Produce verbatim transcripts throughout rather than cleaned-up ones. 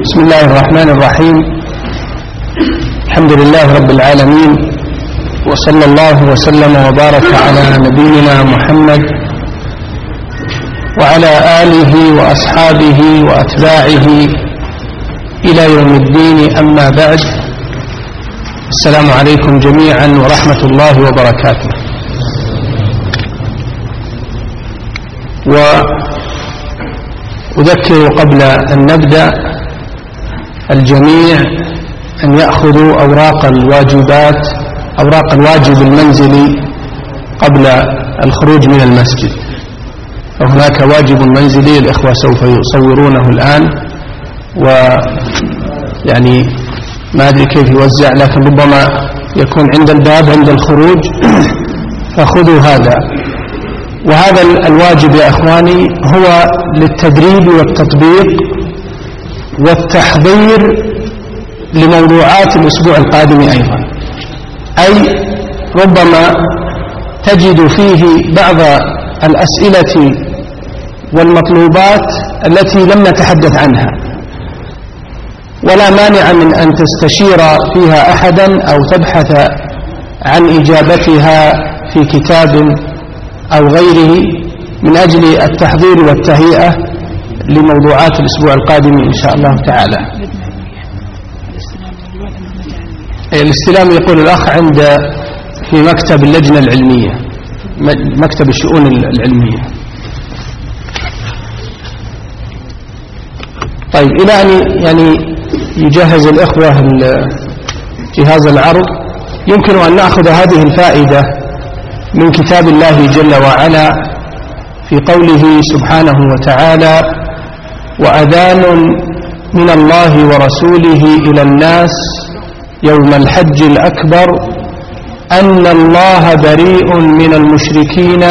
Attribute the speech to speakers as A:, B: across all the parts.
A: بسم الله الرحمن الرحيم. الحمد لله رب العالمين، وصلى الله وسلم وبارك على نبينا محمد وعلى آله وأصحابه وأتباعه إلى يوم الدين، أما بعد. السلام عليكم جميعا ورحمة الله وبركاته. وأذكر قبل أن نبدأ الجميع أن يأخذوا أوراق الواجبات أوراق الواجب المنزلي قبل الخروج من المسجد. وهناك واجب منزلي الإخوة سوف يصورونه الآن، ويعني ما أدري كيف يوزع، لكن ربما يكون عند الباب عند الخروج، فخذوا هذا. وهذا الواجب يا إخواني هو للتدريب والتطبيق والتحضير لموضوعات الأسبوع القادم أيضا. أي ربما تجد فيه بعض الأسئلة والمطلوبات التي لم نتحدث عنها، ولا مانع من أن تستشير فيها أحدا أو تبحث عن إجابتها في كتاب أو غيره من أجل التحضير والتهيئة لموضوعات الأسبوع القادم إن شاء الله تعالى. الاستلام يقول الأخ عند في مكتب اللجنة العلمية، مكتب الشؤون العلمية. طيب، إلى أن يعني يجهز الإخوة جهاز العرض، يمكن أن نأخذ هذه الفائدة من كتاب الله جل وعلا في قوله سبحانه وتعالى: وأذان من الله ورسوله إلى الناس يوم الحج الأكبر أن الله بريء من المشركين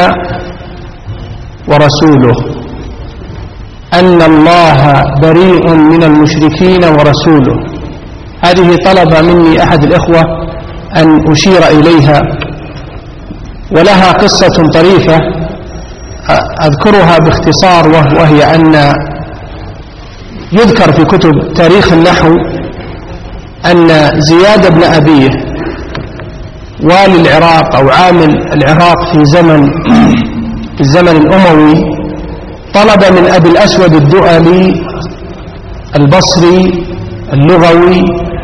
A: ورسوله أن الله بريء من المشركين ورسوله. هذه طلب مني أحد الإخوة أن أشير إليها، ولها قصة طريفة أذكرها باختصار، وهي أن يذكر في كتب تاريخ النحو أن زياد بن أبيه والي العراق أو عامل العراق في زمن في الزمن الأموي طلب من أبي الأسود الدؤلي البصري اللغوي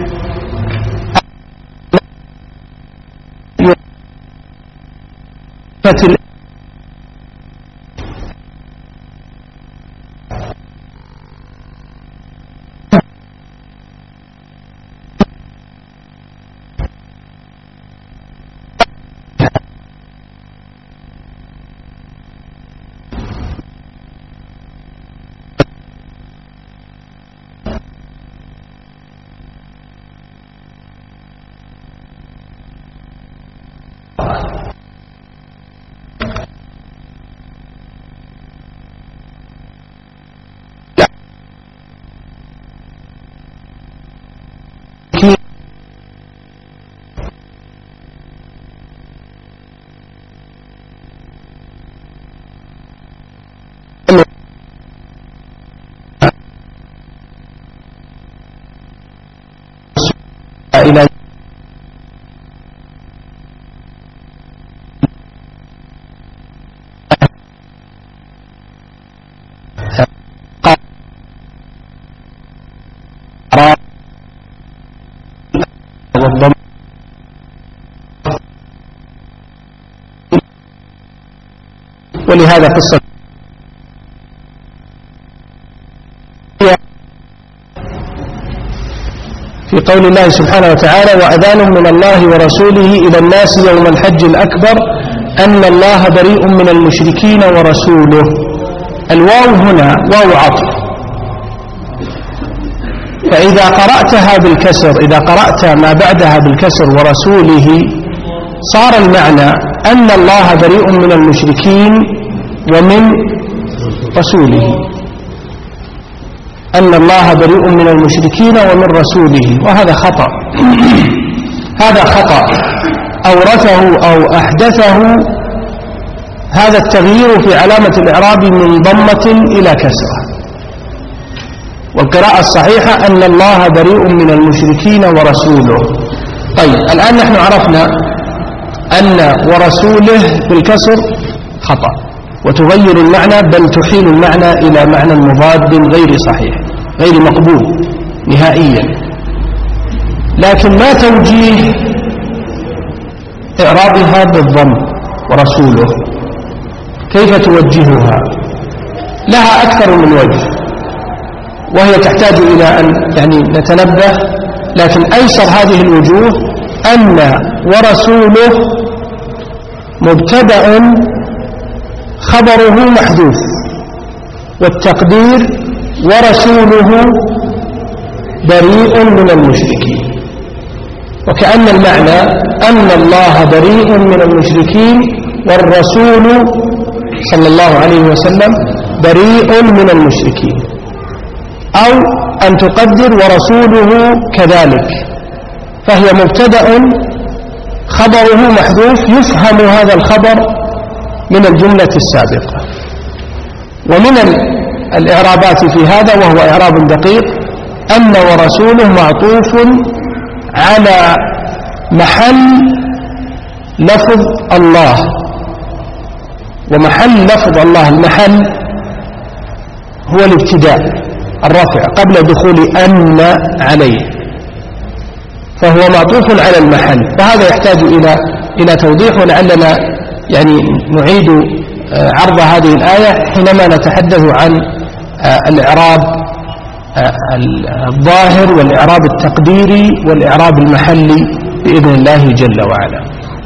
A: إلى ولهذا قصة في قول الله سبحانه وتعالى: وأذان من الله ورسوله إلى الناس يوم الحج الأكبر أن الله بريء من المشركين ورسوله. الواو هنا واو عطف، فإذا قرأتها بالكسر إذا قرأت ما بعدها بالكسر ورسوله صار المعنى أن الله بريء من المشركين ومن رسوله، أن الله بريء من المشركين ومن رسوله. وهذا خطأ هذا خطأ أورثه أو أحدثه هذا التغيير في علامة الإعراب من ضمة إلى كسرة. والقراءة الصحيحة أن الله بريء من المشركين ورسوله. طيب الآن نحن عرفنا أن ورسوله بالكسر خطأ وتغير المعنى، بل تحيل المعنى إلى معنى مضاد غير صحيح غير مقبول نهائيا. لكن ما توجيه إعرابها بالضم ورسوله؟ كيف توجهها؟ لها أكثر من وجه، وهي تحتاج إلى أن يعني نتنبه. لكن أيسر هذه الوجوه أن ورسوله مبتدأ خبره محذوف، والتقدير ورسوله بريء من المشركين، وكأن المعنى أن الله بريء من المشركين والرسول صلى الله عليه وسلم بريء من المشركين، أو أن تقدر ورسوله كذلك، فهي مبتدأ خبره محذوف يفهم هذا الخبر من الجملة السابقة. ومن الإعرابات في هذا وهو إعراب دقيق أن ورسوله معطوف على محل لفظ الله، ومحل لفظ الله المحل هو الابتداء الرفع قبل دخول أن عليه، فهو معطوف على المحل، وهذا يحتاج إلى إلى توضيح، ولعلنا يعني نعيد عرض هذه الآية حينما نتحدث عن الإعراب الظاهر والإعراب التقديري والإعراب المحلي بإذن الله جل وعلا.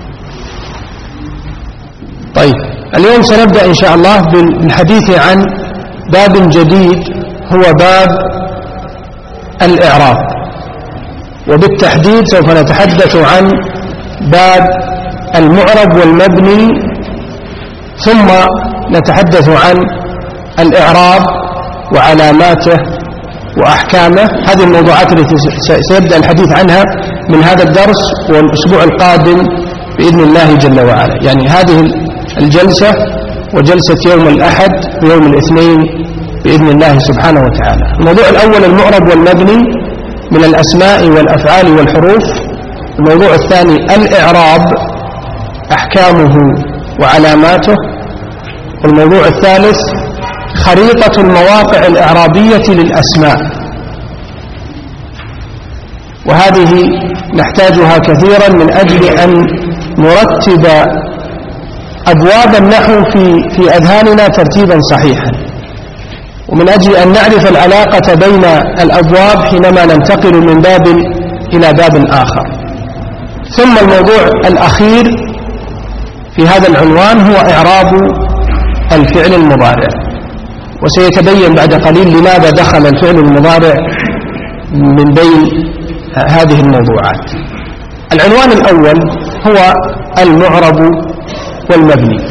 A: طيب اليوم سنبدأ إن شاء الله بالحديث عن باب جديد هو باب الإعراب، وبالتحديد سوف نتحدث عن باب المعرب والمبني، ثم نتحدث عن الإعراب وعلاماته وأحكامه. هذه الموضوعات التي سيبدأ الحديث عنها من هذا الدرس والأسبوع القادم بإذن الله جل وعلا، يعني هذه الجلسة وجلسة يوم الأحد ويوم الاثنين بإذن الله سبحانه وتعالى. الموضوع الأول المعرب والمبني من الأسماء والأفعال والحروف. الموضوع الثاني الإعراب أحكامه وعلاماته. والموضوع الثالث خريطة المواقع الإعرابية للأسماء، وهذه نحتاجها كثيرا من أجل أن نرتب أبواب النحو في في أذهاننا ترتيبا صحيحا، ومن أجل أن نعرف العلاقة بين الأبواب حينما ننتقل من باب إلى باب آخر. ثم الموضوع الأخير في هذا العنوان هو إعراب الفعل المضارع، وسيتبين بعد قليل لماذا دخل الفعل المضارع من بين هذه الموضوعات. العنوان الأول هو المعرب والمبني.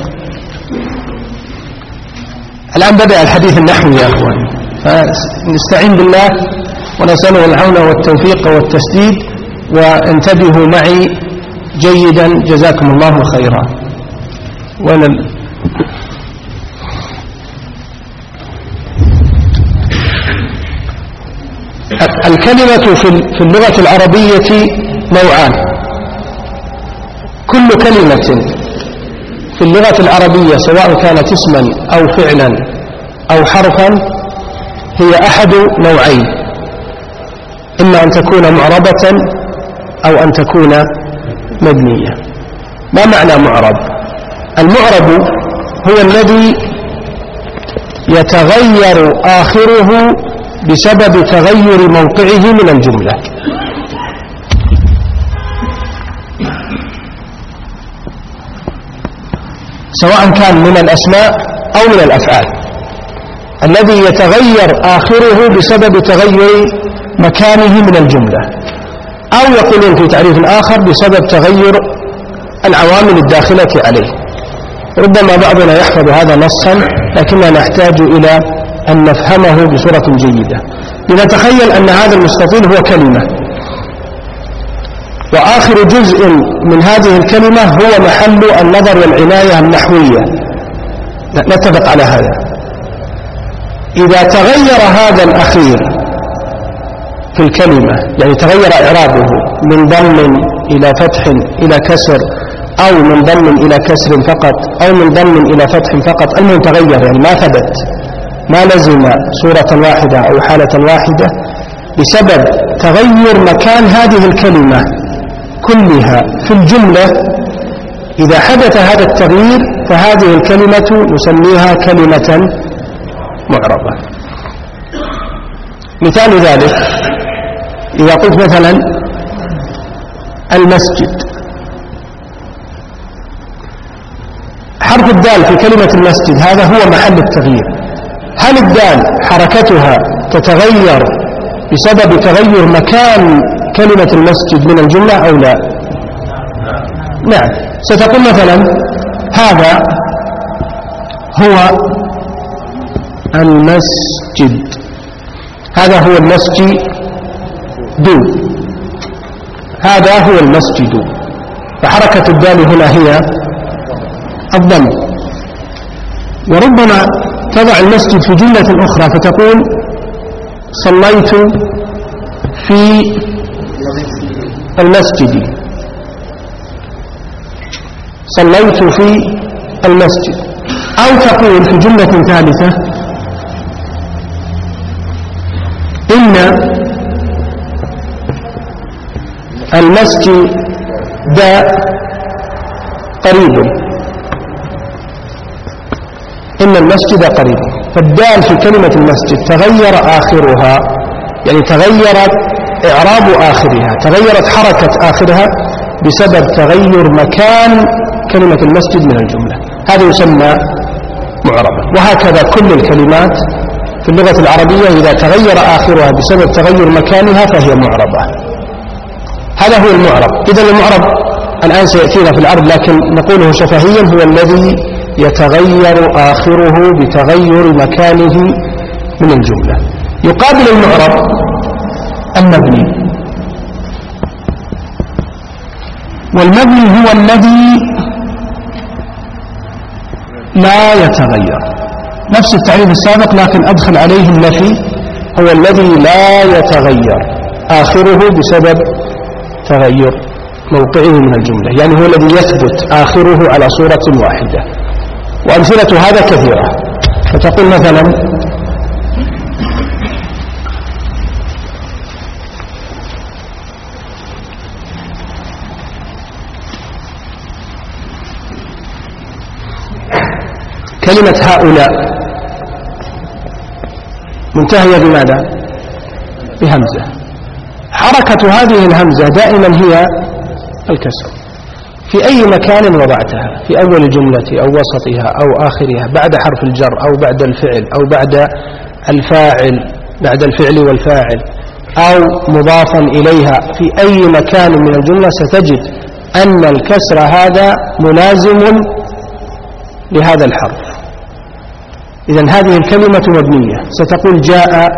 A: الآن بدأ الحديث النحوي يا أخوان، فنستعين بالله ونسأله العون والتوفيق والتسديد، وانتبهوا معي جيدا جزاكم الله خيرا. ولا الكلمة في اللغة العربية نوعان. كل كلمة في اللغة العربية سواء كانت اسما أو فعلا أو حرفا هي أحد نوعين، إما أن تكون معربة أو أن تكون مبنية. ما معنى معرب؟ المعرب هو الذي يتغير آخره بسبب تغير موقعه من الجملة. سواء كان من الأسماء أو من الأفعال، الذي يتغير آخره بسبب تغير مكانه من الجملة، أو يقولون في تعريف آخر بسبب تغير العوامل الداخلة عليه. ربما بعضنا يحفظ هذا نصا، لكننا نحتاج إلى أن نفهمه بصورة جيدة. لنتخيل أن هذا المستطيل هو كلمة، وآخر جزء من هذه الكلمة هو محل النظر والعناية النحوية، نتفق على هذا. إذا تغير هذا الأخير في الكلمة، يعني تغير إعرابه من ضم إلى فتح إلى كسر، أو من ضم إلى كسر فقط، أو من ضم إلى فتح فقط، المهم تغير، يعني ما ثبت، ما لزم صورة واحدة أو حالة واحدة بسبب تغير مكان هذه الكلمة كلها في الجملة. إذا حدث هذا التغيير فهذه الكلمة نسميها كلمة معربة. مثال ذلك إذا قلت مثلا المسجد، حرف الدال في كلمة المسجد هذا هو محل التغيير. هل الدال حركتها تتغير بسبب تغير مكان كلمة المسجد من الجملة أو لا؟ نعم. ستقول مثلا هذا هو المسجد، هذا هو المسجد، هذا هو المسجد، فحركة الدال هنا هي الضم. وربما تضع المسجد في جملة أخرى فتقول صليت في المسجد، صليت في المسجد. أو تقول في جملة ثالثة إن المسجد قريب، إن المسجد قريب. فالدال في كلمة المسجد تغير آخرها، يعني تغيرت إعراب آخرها، تغيرت حركة آخرها بسبب تغير مكان كلمة المسجد من الجملة، هذا يسمى معربة. وهكذا كل الكلمات في اللغة العربية إذا تغير آخرها بسبب تغير مكانها فهي معربة. هذا هو المعرب. إذا المعرب الآن سيأتينا في العرض، لكن نقوله شفهيا هو الذي يتغير آخره بتغير مكانه من الجملة. يقابل المعرب المبني، والمبني هو الذي لا يتغير، نفس التعريف السابق لكن أدخل عليه النفي، هو الذي لا يتغير آخره بسبب تغير موقعه من الجملة، يعني هو الذي يثبت آخره على صورة واحدة. وأمثلة هذا كثيرة، فتقول مثلا كلمة هؤلاء منتهية بماذا؟ بهمزة. حركة هذه الهمزة دائما هي الكسر في أي مكان وضعتها، في أول الجملة أو وسطها أو آخرها، بعد حرف الجر أو بعد الفعل أو بعد الفاعل، بعد الفعل والفاعل، أو مضافا إليها، في أي مكان من الجملة ستجد أن الكسر هذا ملازم لهذا الحرف. إذن هذه الكلمة مبنية. ستقول جاء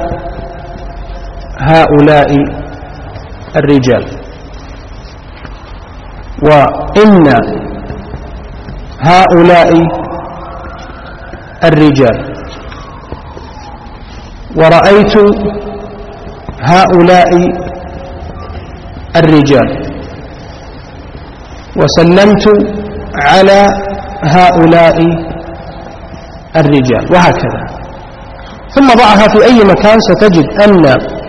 A: هؤلاء الرجال، وإن هؤلاء الرجال، ورأيت هؤلاء الرجال، وسلمت على هؤلاء الرجال، وهكذا. ثم ضعها في أي مكان ستجد أن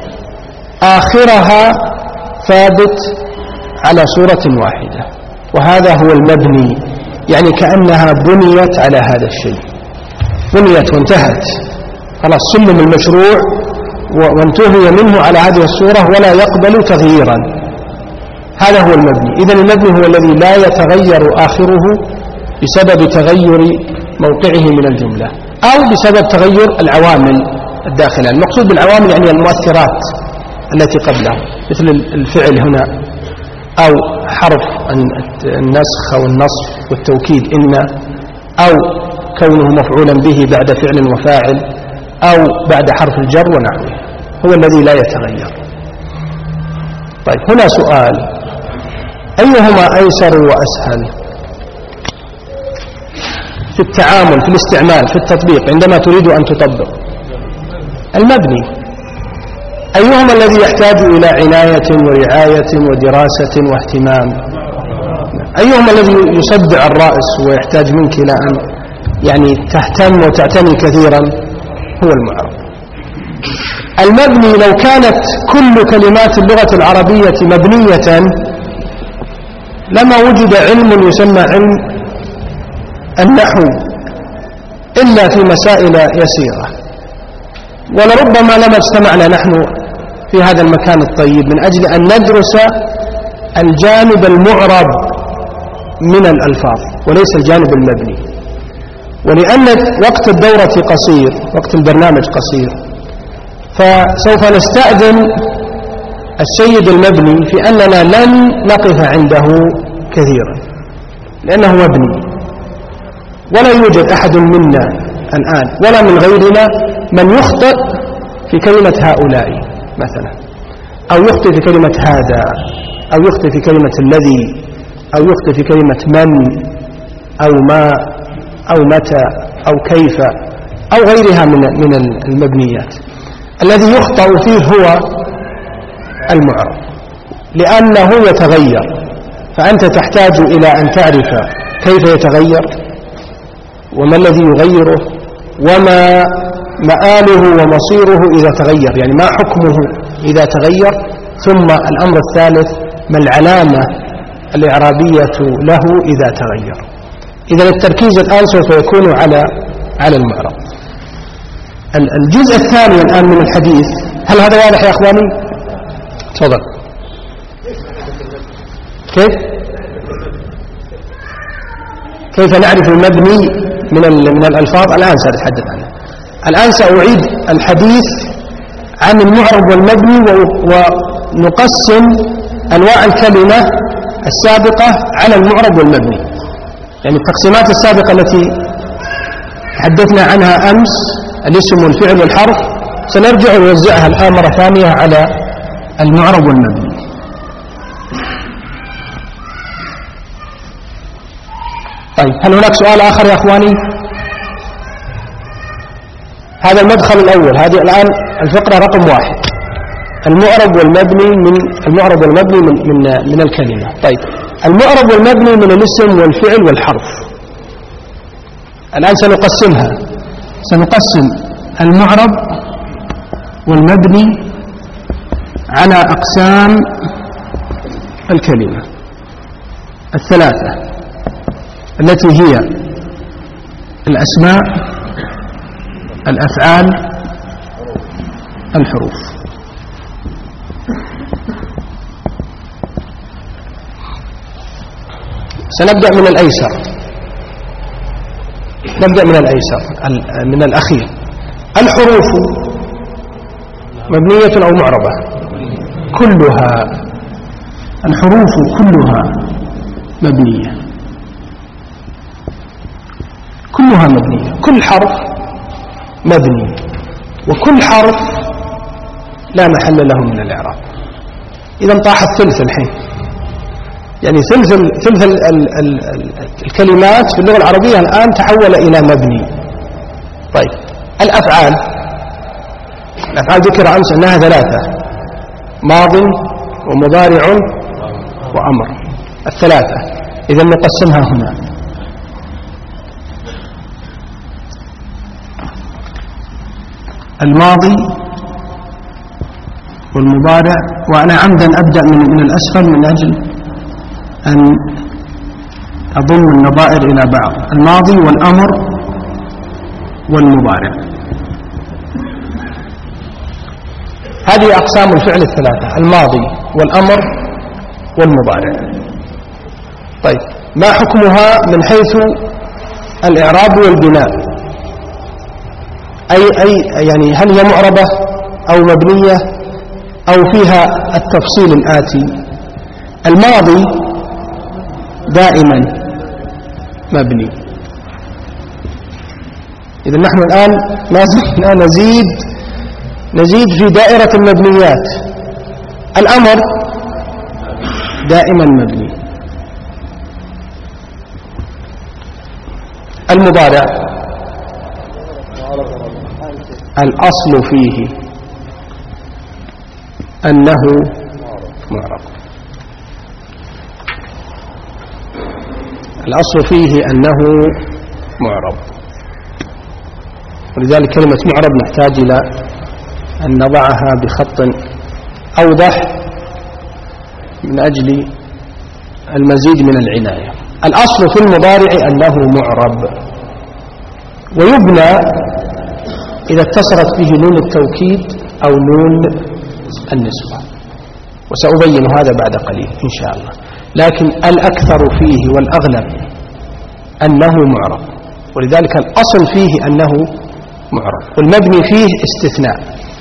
A: آخرها ثابت على صورة واحدة، وهذا هو المبني، يعني كأنها بنيت على هذا الشيء، بنيت وانتهت، خلاص سلم المشروع وانتهي منه على هذه الصورة ولا يقبل تغييرا. هذا هو المبني. إذن المبني هو الذي لا يتغير آخره بسبب تغير موقعه من الجملة أو بسبب تغير العوامل الداخلة. المقصود بالعوامل يعني المؤثرات التي قبله، مثل الفعل هنا، أو حرف النسخ أو النصب والتوكيد إن، أو كونه مفعولا به بعد فعل وفاعل، أو بعد حرف الجر ونحوه، هو الذي لا يتغير. طيب هنا سؤال: أيهما أيسر وأسهل في التعامل، في الاستعمال، في التطبيق، عندما تريد أن تطبق؟ المبني. أيهما الذي يحتاج إلى عناية ورعاية ودراسة واهتمام؟ أيهما الذي يصدع الرأس ويحتاج منك إلى أن يعني تهتم وتعتني كثيرا؟ هو المعرب. المبني لو كانت كل كلمات اللغة العربية مبنية لما وجد علم يسمى علم النحو إلا في مسائل يسيرة، ولربما لما اجتمعنا نحن في هذا المكان الطيب من أجل أن ندرس الجانب المعرب من الألفاظ وليس الجانب المبني، ولأن وقت الدورة قصير، وقت البرنامج قصير، فسوف نستأذن السيد المبني في أننا لن نقف عنده كثيرا لأنه مبني، ولا يوجد أحد منا الآن ولا من غيرنا من يخطئ في كلمة هؤلاء مثلا، أو يخطئ في كلمة هذا، أو يخطئ في كلمة الذي، أو يخطئ في كلمة من أو ما أو متى أو كيف أو غيرها من من المبنيات. الذي يخطئ فيه هو المعرب لأنه يتغير، فأنت تحتاج إلى أن تعرف كيف يتغير وما الذي يغيره وما مآله ومصيره إذا تغير، يعني ما حكمه إذا تغير، ثم الأمر الثالث ما العلامة الإعرابية له إذا تغير. إذا التركيز الآن سوف يكون على على المعرب. الجزء الثاني الآن من الحديث، هل هذا واضح يا أخواني؟ تفضل. كيف كيف نعرف المبني من من الألفاظ؟ الآن سأتحدث عنه. الآن سأعيد الحديث عن المعرب والمبني ونقسم أنواع الكلمة السابقة على المعرب والمبني، يعني التقسيمات السابقة التي تحدثنا عنها أمس، الاسم والفعل والحرف، سنرجع ونوزعها الآن مرة ثانية على المعرب والمبني. طيب، هل هناك سؤال آخر يا أخواني؟ هذا المدخل الأول، هذه الآن الفقرة رقم واحد، المعرب والمبني من المعرب والمبني من من من الكلمة. طيب، المعرب والمبني من الاسم والفعل والحرف. الآن سنقسمها، سنقسم المعرب والمبني على أقسام الكلمة الثلاثة التي هي الأسماء، الأفعال، الحروف. سنبدأ من الأيسر، نبدأ من الأيسر من الأخير. الحروف مبنية أو معربة؟ كلها، الحروف كلها مبنية، كلها مبنية، كل حرف مبني، وكل حرف لا محل له من الإعراب. إذا طاح الثلث الحين، يعني ثلث ثلث ال ال ال الكلمات في اللغة العربية الآن تحول إلى مبني. طيب، الأفعال، الأفعال ذكر أمس أنها ثلاثة، ماض ومضارع وأمر، الثلاثة. إذا نقسمها هنا. الماضي والمضارع، وأنا عمدا أبدأ من من الأسفل من أجل أن أضم النظائر إلى بعض. الماضي والأمر والمضارع، هذه أقسام الفعل الثلاثة، الماضي والأمر والمضارع. طيب، ما حكمها من حيث الإعراب والبناء؟ أي أي يعني هل هي معربة أو مبنية أو فيها التفصيل الآتي؟ الماضي دائما مبني. إذا نحن الآن لازم نزيد نزيد في دائرة المبنيات. الأمر دائما مبني. المضارع الأصل فيه أنه معرب. الأصل فيه أنه معرب، ولذلك كلمة معرب نحتاج إلى أن نضعها بخط أوضح من أجل المزيد من العناية. الأصل في المضارع أنه معرب، ويبنى إذا اتصلت به نون التوكيد أو نون النسوة، وسأبين هذا بعد قليل إن شاء الله. لكن الأكثر فيه والأغلب أنه معرب، ولذلك الأصل فيه أنه معرب، والمبني فيه استثناء.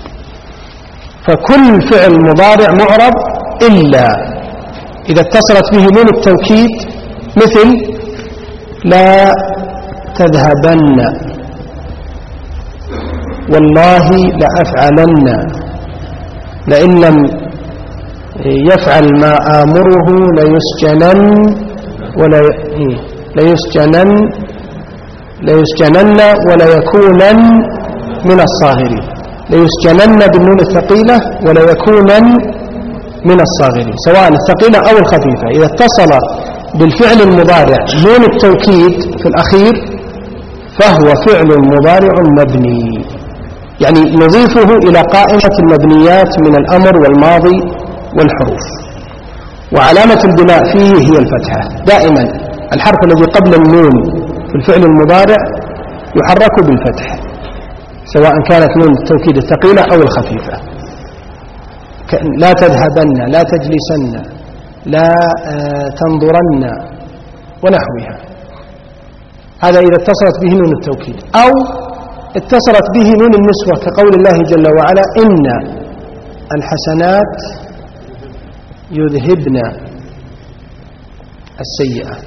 A: فكل فعل مضارع معرب إلا إذا اتصلت به نون التوكيد، مثل لا تذهبن، والله لأفعلن، لئن لم يفعل ما آمره ليسجنن ولا ليسجنن ليسجنن ولا يكونن من الصاغرين. ليسجنن بالنون الثقيلة ولا يكونن من الصاغرين، سواء الثقيلة أو الخفيفة. إذا اتصل بالفعل المضارع نون التوكيد في الأخير فهو فعل مضارع مبني، يعني نضيفه إلى قائمة المبنيات من الأمر والماضي والحروف. وعلامة البناء فيه هي الفتحة. دائما الحرف الذي قبل النون في الفعل المضارع يحرك بالفتح، سواء كانت نون التوكيد الثقيلة أو الخفيفة. لا تذهبن، لا تجلسن، لا تنظرن ونحوها. هذا إذا اتصلت به نون التوكيد، أو اتصلت به نون النسوة كقول الله جل وعلا إن الحسنات يذهبن السيئات.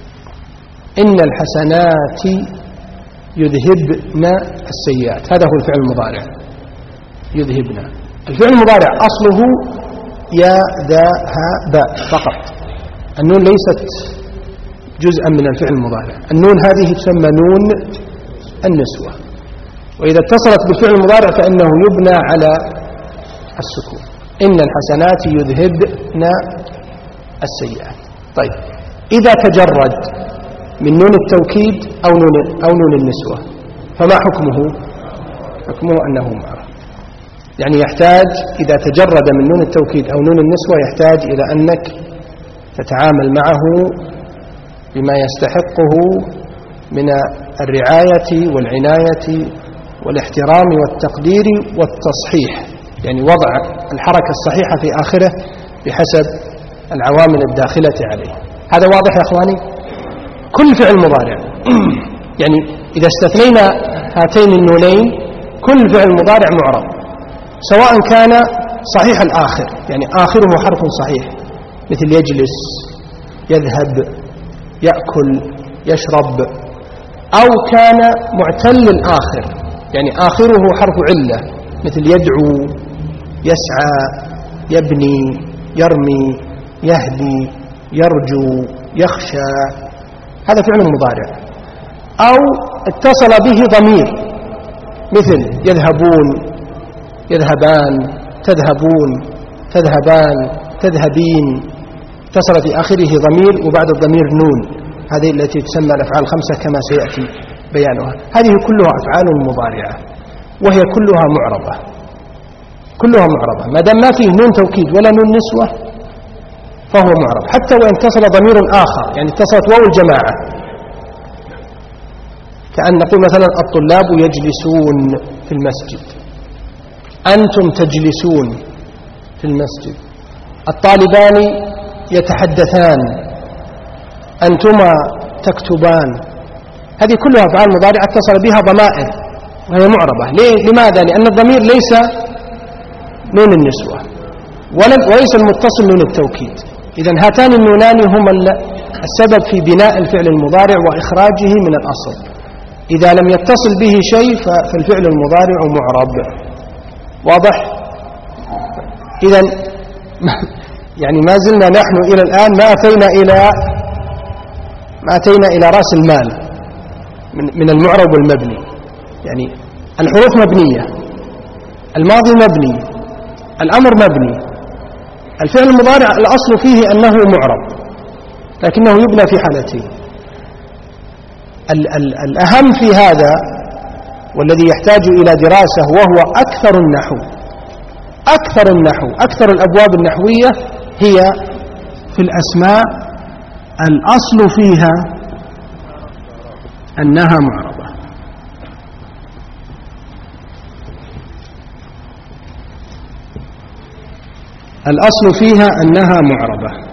A: إن الحسنات يذهبن السيئات، هذا هو الفعل المضارع يذهبن. الفعل المضارع أصله يا ذا ها باء فقط، النون ليست جزءا من الفعل المضارع. النون هذه تسمى نون النسوة، وإذا اتصلت بالفعل المضارع فإنه يبنى على السكون. إن الحسنات يذهبن السيئات. طيب، إذا تجرد من نون التوكيد أو نون, أو نون النسوة فما حكمه؟ حكمه أنه معرب، يعني يحتاج إذا تجرد من نون التوكيد أو نون النسوة يحتاج إلى أنك تتعامل معه بما يستحقه من الرعاية والعناية والاحترام والتقدير والتصحيح، يعني وضع الحركة الصحيحة في آخره بحسب العوامل الداخلة عليه. هذا واضح يا أخواني؟ كل فعل مضارع يعني إذا استثنينا هاتين النونين كل فعل مضارع معرب، سواء كان صحيح الآخر، يعني آخره حرف صحيح، مثل يجلس، يذهب، يأكل، يشرب، أو كان معتل الآخر، يعني آخره حرف علة، مثل يدعو، يسعى، يبني، يرمي، يهدي، يرجو، يخشى، هذا فعل مضارع. أو اتصل به ضمير، مثل يذهبون، يذهبان، تذهبون، تذهبان، تذهبين، اتصل في آخره ضمير وبعد الضمير نون، هذه التي تسمى الأفعال الخمسة كما سيأتي بيانها. هذه كلها أفعال مضارعة وهي كلها معربة، كلها معربة. ما دام ما فيه نون توكيد ولا نون نسوة فهو معرب، حتى وإن اتصل ضمير آخر، يعني اتصلت واو الجماعة، كأن نقول مثلا الطلاب يجلسون في المسجد، أنتم تجلسون في المسجد، الطالبان يتحدثان، أنتما تكتبان. هذه كلها أفعال مضارعة اتصل بها ضمائر وهي معربة. ليه؟ لماذا؟ لأن الضمير ليس نون النسوة وليس المتصل نون التوكيد. إذن هاتان النونان هما السبب في بناء الفعل المضارع وإخراجه من الأصل. إذا لم يتصل به شيء فالفعل المضارع معرب. واضح؟ إذن يعني ما زلنا نحن إلى الآن ما أتينا إلى ما أتينا إلى رأس المال من المعرب والمبني. يعني الحروف مبنية، الماضي مبني، الأمر مبني، الفعل المضارع الأصل فيه أنه معرب، لكنه يبنى في حالتين. ال ال الأهم في هذا والذي يحتاج إلى دراسة وهو أكثر النحو، أكثر النحو أكثر الأبواب النحوية هي في الأسماء الأصل فيها أنها معربة. الأصل فيها أنها معربة.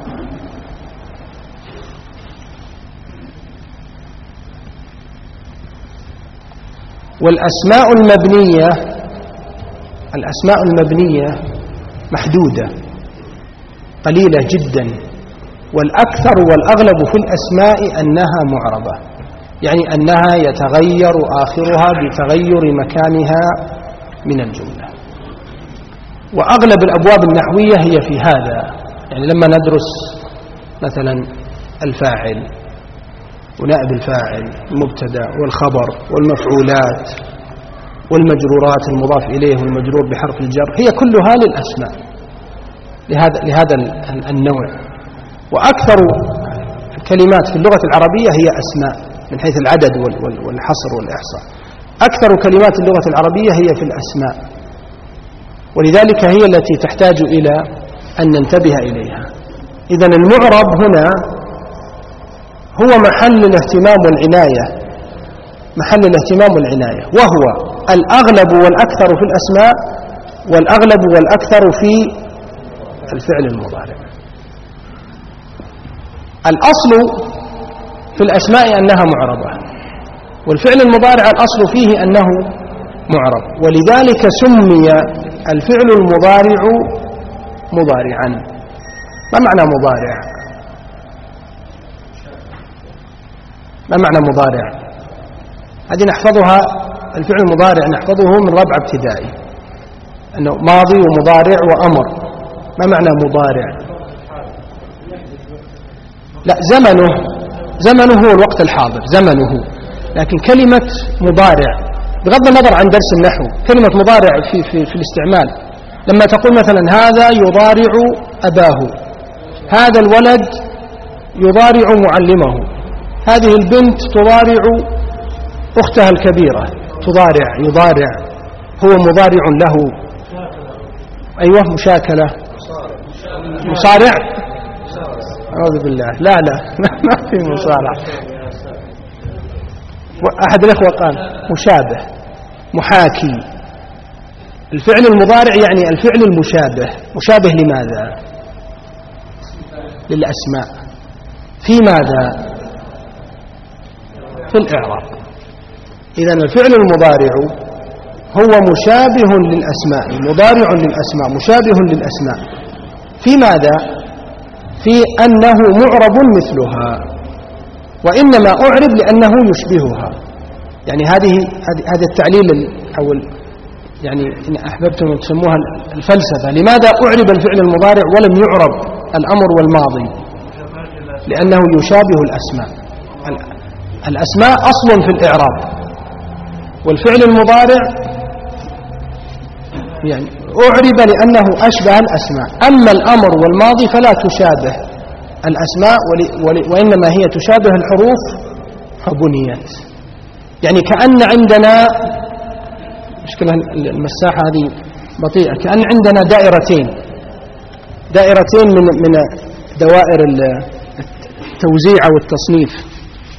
A: والأسماء المبنية الأسماء المبنية محدودة قليلة جدا، والأكثر والأغلب في الأسماء أنها معربة، يعني أنها يتغير آخرها بتغير مكانها من الجملة. وأغلب الأبواب النحوية هي في هذا، يعني لما ندرس مثلا الفاعل ونائب الفاعل، المبتدأ والخبر والمفعولات والمجرورات، المضاف إليه والمجرور بحرف الجر، هي كلها للأسماء لهذا لهذا النوع. وأكثر الكلمات في اللغة العربية هي أسماء من حيث العدد والحصر والإحصاء. أكثر كلمات اللغة العربية هي في الأسماء، ولذلك هي التي تحتاج إلى أن ننتبه إليها. إذن المعرب هنا هو محل الاهتمام والعناية، محل الاهتمام والعناية، وهو الأغلب والأكثر في الأسماء، والأغلب والأكثر في الفعل المضارع. الأصل في الأسماء أنها معربة، والفعل المضارع الأصل فيه أنه معرب، ولذلك سمي الفعل المضارع مضارعا. ما معنى مضارع؟ ما معنى مضارع؟ هذه نحفظها، الفعل المضارع نحفظه من رابعة ابتدائي، أنه ماضي ومضارع وأمر. ما معنى مضارع؟ لا، زمنه زمنه هو الوقت الحاضر، زمنه. لكن كلمة مضارع بغض النظر عن درس النحو، كلمة مضارع في, في, في الاستعمال لما تقول مثلا هذا يضارع أباه، هذا الولد يضارع معلمه، هذه البنت تضارع أختها الكبيرة، تضارع يضارع، هو مضارع له. أيوة، مشاكلة، مصارع، أعوذ بالله، لا لا ما في مصارع. أحد الأخوة قال مشابه، محاكي. الفعل المضارع يعني الفعل المشابه. مشابه لماذا؟ للأسماء. في ماذا؟ في الإعراب. إذن الفعل المضارع هو مشابه للأسماء، مضارع للأسماء، مشابه للأسماء. في ماذا؟ في أنه معرب مثلها، وإنما أعرب لأنه يشبهها. يعني هذه هذا التعليل أو يعني إن أحببتم أن تسموها الفلسفة. لماذا أعرب الفعل المضارع ولم يعرب الأمر والماضي؟ لأنه يشابه الأسماء. الأسماء أصل في الإعراب، والفعل المضارع يعني أعرب لأنه أشبه الأسماء. أما الأمر والماضي فلا تشابه الأسماء، وإنما هي تشابه الحروف فبنيت. يعني كأن عندنا، مشكلة المساحة هذه بطيئة، كأن عندنا دائرتين دائرتين من من دوائر التوزيع والتصنيف.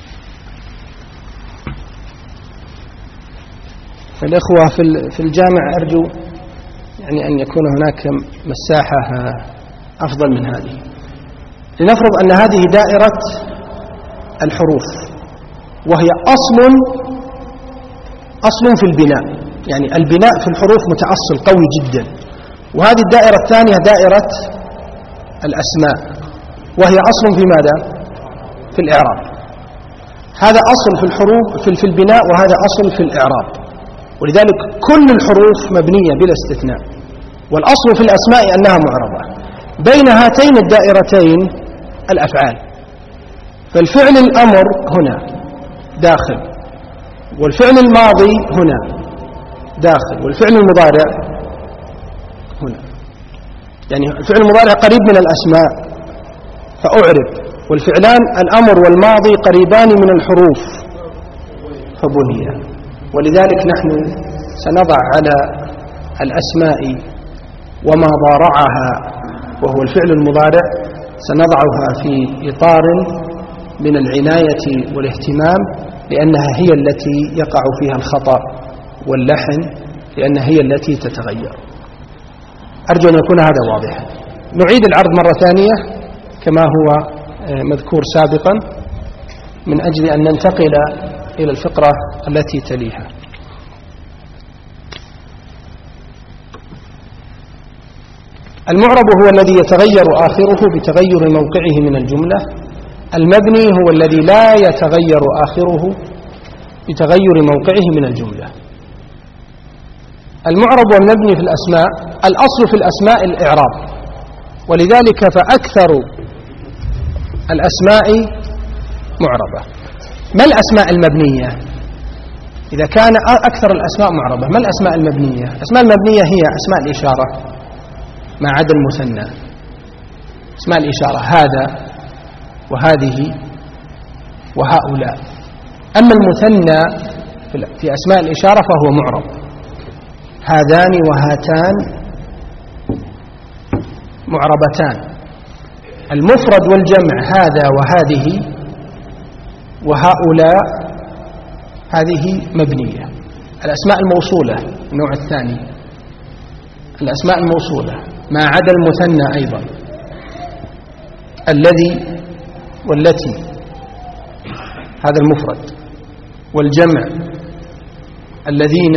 A: فالإخوة في الجامع أرجو يعني أن يكون هناك مساحة أفضل من هذه. لنفرض أن هذه دائرة الحروف، وهي أصل أصل في البناء، يعني البناء في الحروف متأصل قوي جدا. وهذه الدائرة الثانية دائرة الأسماء، وهي أصل في ماذا؟ في الإعراب. هذا أصل في الحروف في البناء، وهذا أصل في الإعراب. ولذلك كل الحروف مبنية بلا استثناء، والأصل في الأسماء أنها معربة. بين هاتين الدائرتين الأفعال، فالفعل الأمر هنا داخل، والفعل الماضي هنا داخل، والفعل المضارع هنا. يعني الفعل المضارع قريب من الأسماء فأعرب، والفعلان الأمر والماضي قريبان من الحروف فبني. ولذلك نحن سنضع على الأسماء وما ضارعها وهو الفعل المضارع سنضعها في إطار من العناية والاهتمام، لأنها هي التي يقع فيها الخطأ واللحن، لأنها هي التي تتغير. أرجو أن يكون هذا واضحا. نعيد العرض مرة ثانية كما هو مذكور سابقا من أجل أن ننتقل إلى الفقرة التي تليها. المعرب هو الذي يتغير آخره بتغير موقعه من الجملة. المبني هو الذي لا يتغير آخره بتغير موقعه من الجملة. المعرب والمبني في الأسماء، الأصل في الأسماء الإعراب، ولذلك فأكثر الأسماء معربة. ما الأسماء المبنية؟ إذا كان أكثر الأسماء معربة، ما الأسماء المبنية؟ الأسماء المبنية هي أسماء الإشارة ما عدا المثنى. أسماء الإشارة هذا وهذه وهؤلاء. أما المثنى في أسماء الإشارة فهو معرب، هذان وهاتان معربتان. المفرد والجمع هذا وهذه وهؤلاء هذه مبنية. الأسماء الموصولة النوع الثاني، الأسماء الموصولة ما عدا المثنى أيضا، الذي والتي هذا المفرد، والجمع الذين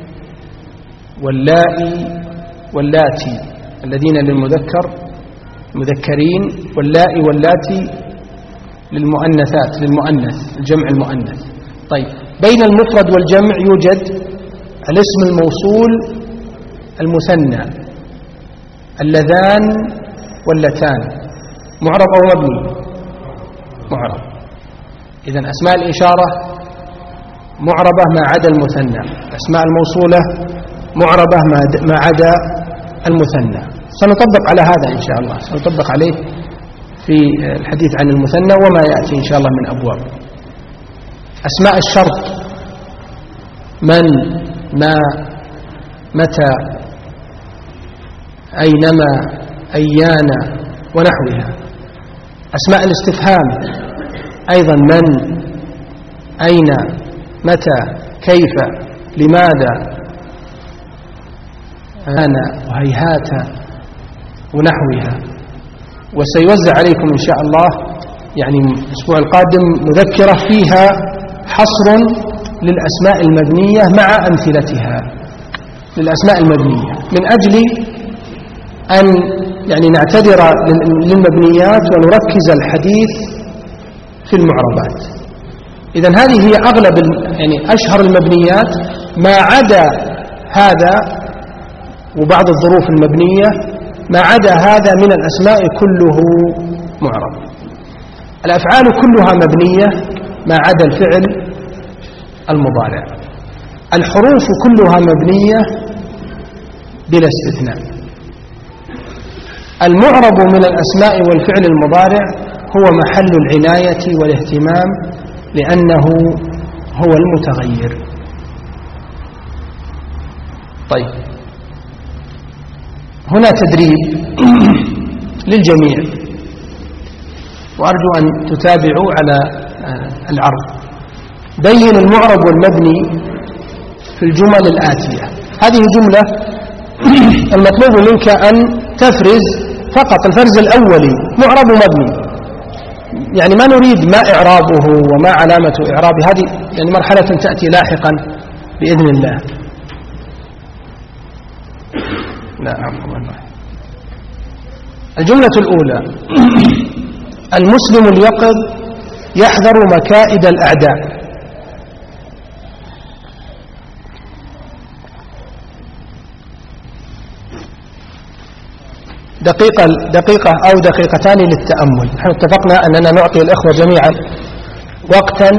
A: واللائي واللاتي، الذين للمذكر مذكرين، واللائي واللاتي للمؤنثات للمؤنث الجمع المؤنث. طيب بين المفرد والجمع يوجد الاسم الموصول المثنى، اللذان واللتان، معرب أو مبني؟ معرب. إذن أسماء الإشارة معربة ما عدا المثنى، الأسماء الموصولة معربة ما عدا المثنى. سنطبق على هذا إن شاء الله، سنطبق عليه في الحديث عن المثنى وما يأتي إن شاء الله من أبواب. أسماء الشرط من، ما، متى، أينما، أيان ونحوها. أسماء الاستفهام أيضا من، أين، متى، كيف، لماذا، أنا وهيهات ونحوها. وسيوزع عليكم إن شاء الله يعني الأسبوع القادم مذكرة فيها حصر للأسماء المبنية مع أمثلتها للأسماء المبنية، من أجل أن يعني نعتذر للمبنيات ونركز الحديث في المعربات. إذن هذه هي أغلب يعني أشهر المبنيات، ما عدا هذا وبعض الظروف المبنية، ما عدا هذا من الأسماء كله معرب. الأفعال كلها مبنية ما عدا الفعل المضارع. الحروف كلها مبنية بلا استثناء. المعرب من الأسماء والفعل المضارع هو محل العناية والاهتمام، لأنه هو المتغير. طيب هنا تدريب للجميع، وأرجو أن تتابعوا على العرض. بين المعرب والمبني في الجمل الآتية. هذه جملة المطلوب منك أن تفرز فقط الفرز الأولي معرب ومبني، يعني ما نريد ما إعرابه وما علامة إعرابه، هذه يعني مرحلة تأتي لاحقا بإذن الله. لا عفوا. الجملة الأولى: المسلم اليقظ يحذر مكائد الأعداء. دقيقة دقيقة أو دقيقتان للتأمل. نحن اتفقنا أننا نعطي الإخوة جميعا وقتا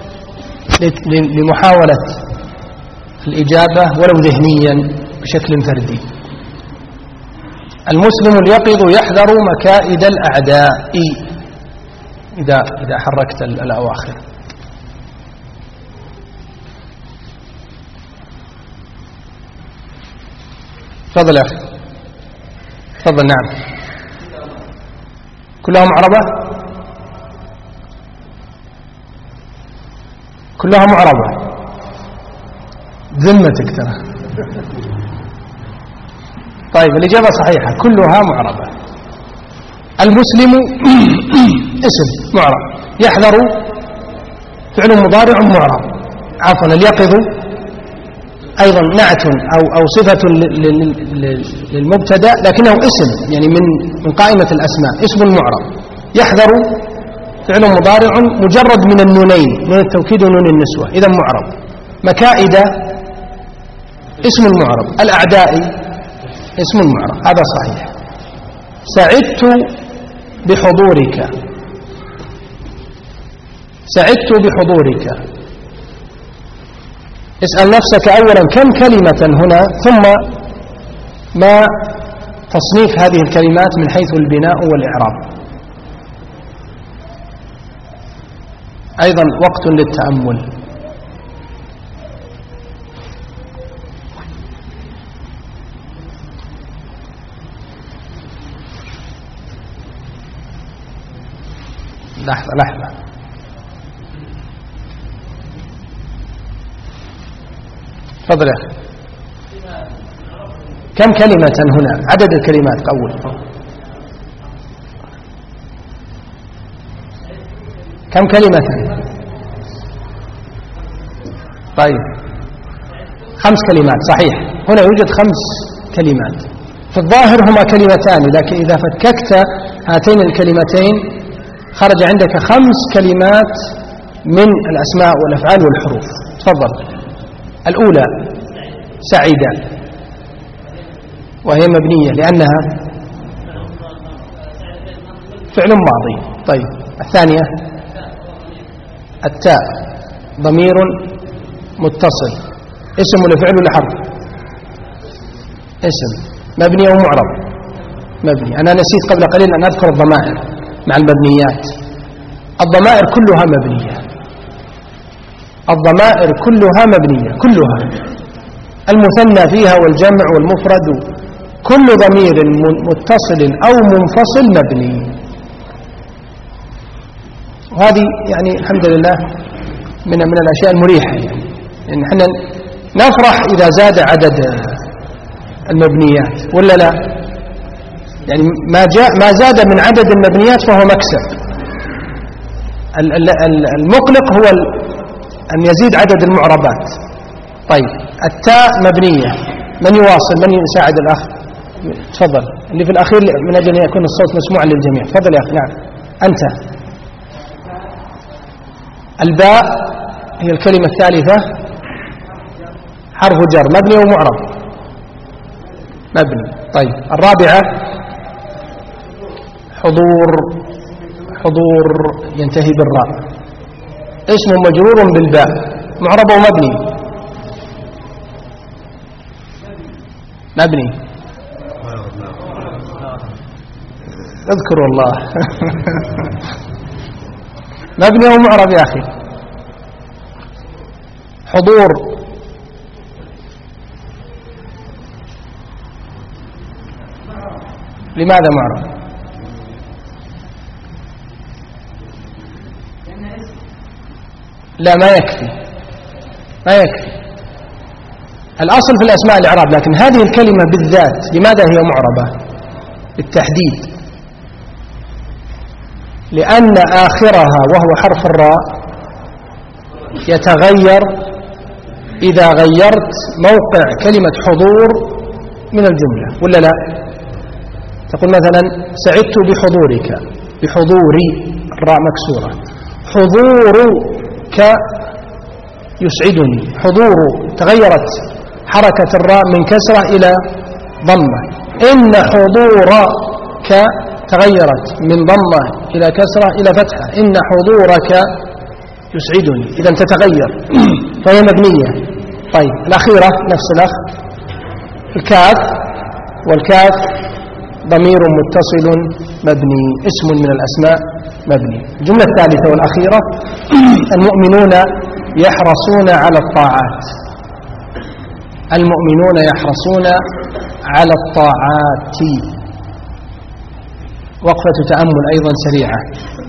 A: لمحاولة الإجابة ولو ذهنيا بشكل فردي. المسلم اليقظ يحذر مكائد الأعداء إذا إذا حركت الأواخر. تفضل يا أخي، تفضل. نعم، كلها معربة، كلها معربة، ذمتك ترى. طيب الإجابة صحيحة، كلها معربة. المسلم اسم معرب، يحذر فعل مضارع معرب، عفوا اليقظ أيضا نعت أو أو صفة للمبتدأ لكنه اسم، يعني من من قائمة الأسماء، اسم معرب. يحذر فعل مضارع مجرد من النونين، نون التوكيد ونون النسوة، إذا معرب. مكائد اسم معرب. الأعداء اسم معرب، هذا صحيح. سعدت بحضورك، سعدت بحضورك. اسأل نفسك أولا كم كلمة هنا، ثم ما تصنيف هذه الكلمات من حيث البناء والإعراب. أيضا وقت للتأمل. لحظة لحظة، تفضل يا أخي. كم كلمة هنا؟ عدد الكلمات قول. كم كلمة؟ طيب خمس كلمات، صحيح. هنا يوجد خمس كلمات، في الظاهر هما كلمتان، لكن إذا فككت هاتين الكلمتين خرج عندك خمس كلمات من الأسماء والأفعال والحروف. تفضل. الأولى سعيدة، وهي مبنية لأنها فعل ماضي. طيب الثانية التاء ضمير متصل، اسم ولا فعل ولا حرف؟ اسم. مبني أو معرب؟ مبني. أنا نسيت قبل قليل أن أذكر الضمائر مع المبنيات. الضمائر كلها مبنية، الضمائر كلها مبنية، كلها. المثنى فيها والجمع والمفرد، كل ضمير متصل أو منفصل مبني. وهذه يعني الحمد لله من من الأشياء المريحة، يعني يعني احنا نفرح إذا زاد عدد المبنيات ولا لا؟ يعني ما جاء ما زاد من عدد المبنيات فهو مكسب. المقلق هو أن يزيد عدد المعربات. طيب التاء مبنية. من يواصل؟ من يساعد الأخ؟ تفضل. اللي في الأخير من أجل أن يكون الصوت مسموعا للجميع. تفضل يا أخي. نعم أنت. الباء هي الكلمة الثالثة، حرف جر، مبني ومعرب؟ مبني. طيب الرابعة حضور، حضور ينتهي بالراء، اسم مجرور بالباء، معرب ومبني؟ مبني. اذكروا الله. مبني أو معرب يا أخي؟ حضور لماذا معرب؟ لا ما يكفي، ما يكفي. الأصل في الأسماء الإعراب، لكن هذه الكلمة بالذات لماذا هي معربة بالتحديد؟ لأن آخرها وهو حرف الراء يتغير إذا غيرت موقع كلمة حضور من الجملة ولا لا؟ تقول مثلا سعدت بحضورك، بحضوري الراء مكسورة، حضورك يسعدني، حضور تغيرت حركة الراء من كسرة إلى ضمة. إن حضورك تغيرت من ضمة إلى كسرة إلى فتحة، إن حضورك يسعدني، إذا تتغير فهي مبنية. طيب الأخيرة نفس الأخ، الكاف، والكاف ضمير متصل مبني، اسم من الأسماء مبني. الجملة الثالثة والأخيرة: المؤمنون يحرصون على الطاعات. المؤمنون يحرصون على الطاعات. وقفة تأمل أيضا سريعة.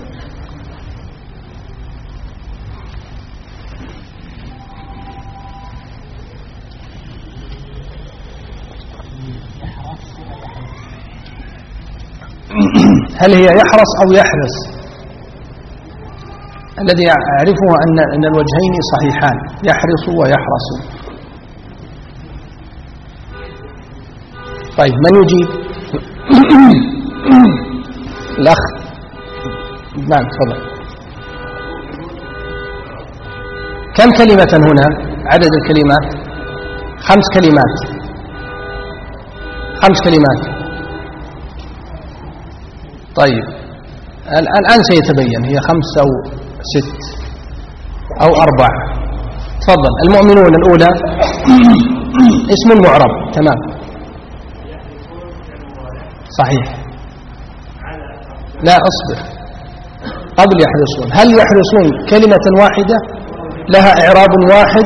A: هل هي يحرص أو يحرص؟ الذي أعرفه أن أن الوجهين صحيحان، يحرص ويحرص. طيب، من يجيب؟ الأخ. نعم، تفضل. كم كلمة هنا؟ عدد الكلمات خمس كلمات. خمس كلمات. طيب، الآن سيتبين هي خمس أو ست أو أربع. تفضل. المؤمنون الأولى اسم معرب. تمام، صحيح. لا، أصبر. قبل يحرصون، هل يحرصون كلمة واحدة لها إعراب واحد؟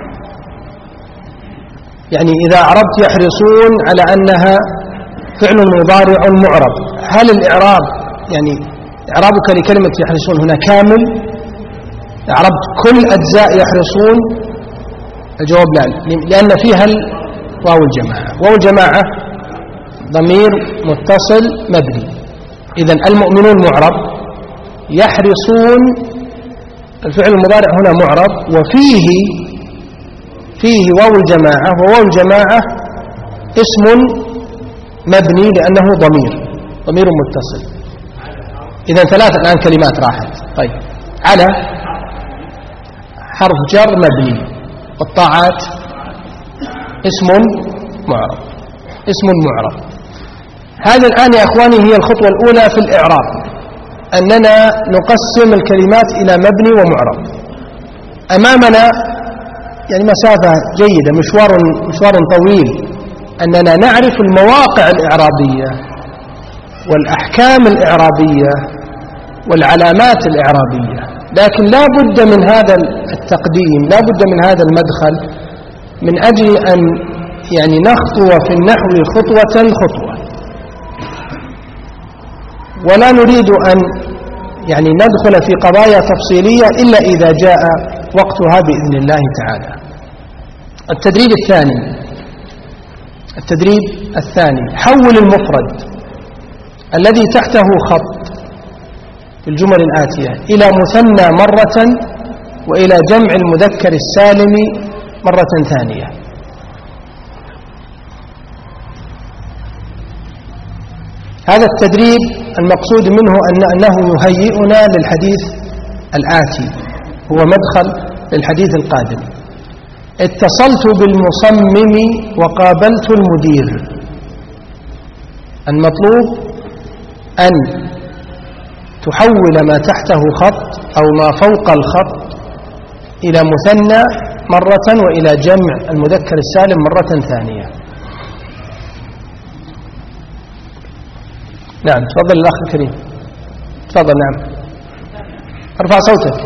A: يعني إذا أعربت يحرصون على أنها فعل مضارع معرب، هل الإعراب يعني إعرابك لكلمة يحرصون هنا كامل؟ أعربت كل أجزاء يحرصون؟ الجواب لا، لأن فيها واو الجماعة. واو الجماعة ضمير متصل مبني. إذن المؤمنون معرب، يحرصون الفعل المضارع هنا معرب، وفيه فيه واو الجماعة، وواو الجماعة اسم مبني لأنه ضمير ضمير متصل. إذن ثلاث الآن كلمات راحت. طيب، على حرف جر مبني، والطاعات اسم معرب اسم معرب. هذا الآن يا أخواني هي الخطوة الأولى في الإعراب، أننا نقسم الكلمات إلى مبني ومعرب. أمامنا يعني مسافة جيدة، مشوار مشوار طويل، أننا نعرف المواقع الإعرابية والأحكام الإعرابية والعلامات الإعرابية، لكن لا بد من هذا التقديم، لا بد من هذا المدخل، من أجل أن يعني نخطو في النحو خطوة خطوة، ولا نريد أن يعني ندخل في قضايا تفصيلية إلا إذا جاء وقتها بإذن الله تعالى. التدريب الثاني التدريب الثاني حول المفرد الذي تحته خط في الجمل الآتية إلى مثنى مرة، وإلى جمع المذكر السالم مرة ثانية. هذا التدريب المقصود منه أن أنه يهيئنا للحديث الآتي، هو مدخل للحديث القادم. اتصلت بالمصمم وقابلت المدير. المطلوب أن تحول ما تحته خط أو ما فوق الخط إلى مثنى مرة، وإلى جمع المذكر السالم مرة ثانية. نعم، تفضل الأخ الكريم، تفضل. نعم، ارفع صوتك.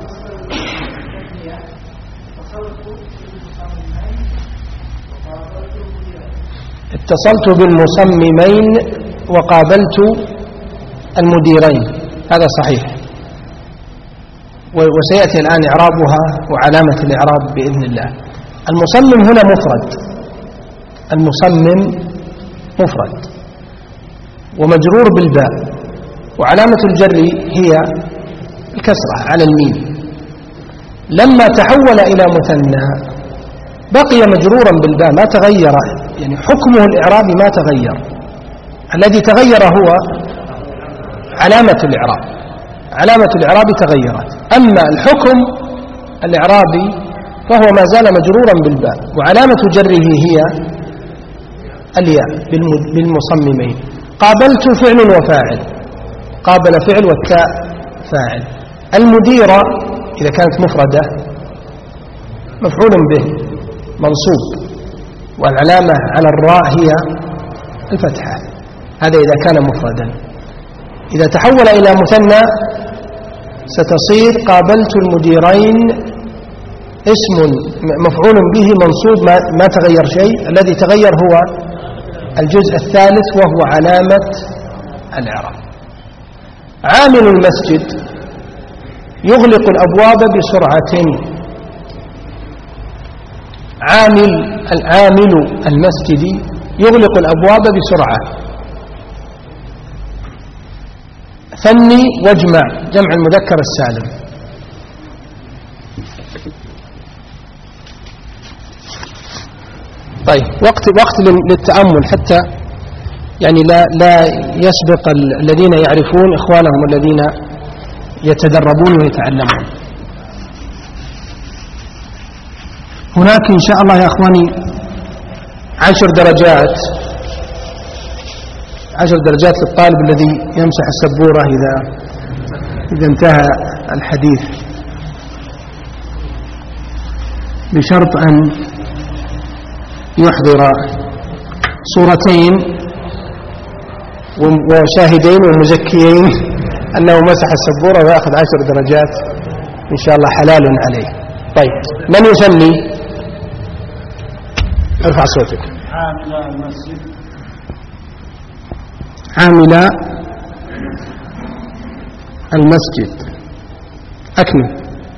A: اتصلت بالمصممين وقابلت المديرين، هذا صحيح، وسيأتي الآن إعرابها وعلامة الإعراب بإذن الله. المصمم هنا مفرد، المصمم مفرد ومجرور بالباء، وعلامة الجر هي الكسرة على الميم. لما تحول إلى مثنى بقي مجرورا بالباء، ما تغير، يعني حكمه الإعرابي ما تغير. الذي تغير هو علامة الإعراب، علامة الإعراب تغيرت، أما الحكم الإعرابي فهو ما زال مجرورا بالباء، وعلامة جره هي الياء بالمصممين. قابلت فعل وفاعل، قابل فعل والتاء فاعل. المديرة إذا كانت مفردة مفعول به منصوب، والعلامة على الراء هي الفتحة. هذا إذا كان مفردا. إذا تحول إلى مثنى ستصير قابلت المديرين اسم مفعول به منصوب ما تغير شيء، الذي تغير هو الجزء الثالث وهو علامة الإعراب. عامل المسجد يغلق الأبواب بسرعة. عامل العامل المسجد يغلق الأبواب بسرعة. ثني واجمع جمع المذكر السالم. طيب وقت وقت للتأمل حتى يعني لا لا يسبق الذين يعرفون إخوانهم الذين يتدربون ويتعلمون. هناك إن شاء الله يا أخواني عشر درجات عشر درجات للطالب الذي يمسح السبورة إذا إذا انتهى الحديث، بشرط أن يحضر صورتين وشاهدين ومزكيين أنه مسح السبورة ويأخذ عشر درجات إن شاء الله حلال عليه. طيب من يسمي؟ ارفع صوتك.
B: عامل المسجد.
A: عامل المسجد. أكمل.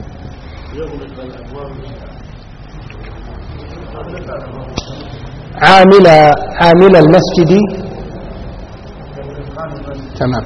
A: عامل عامل المسجد. تمام.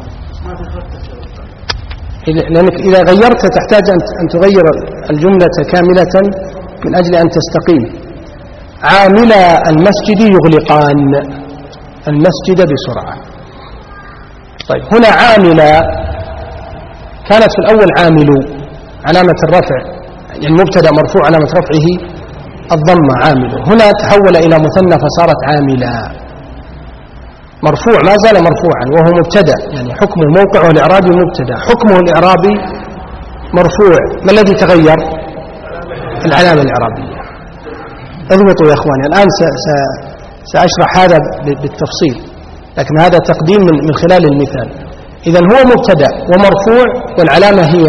A: لأنك إذا غيرت تحتاج أن تغير الجملة كاملة من أجل أن تستقيم. عامل المسجد يغلقان المسجد بسرعة. طيب هنا عامل كانت في الأول عامل علامة الرفع يعني مبتدأ مرفوع علامة رفعه الضمة عامل، هنا تحول إلى مثنى فصارت عاملا مرفوع ما زال مرفوعا وهو مبتدأ يعني حكمه موقعه الإعرابي مبتدأ، حكمه الإعرابي مرفوع. ما الذي تغير؟ العلامة الإعرابية. اضبطوا يا أخواني الآن سأشرح هذا بالتفصيل لكن هذا تقديم من خلال المثال. إذن هو مبتدأ ومرفوع والعلامة هي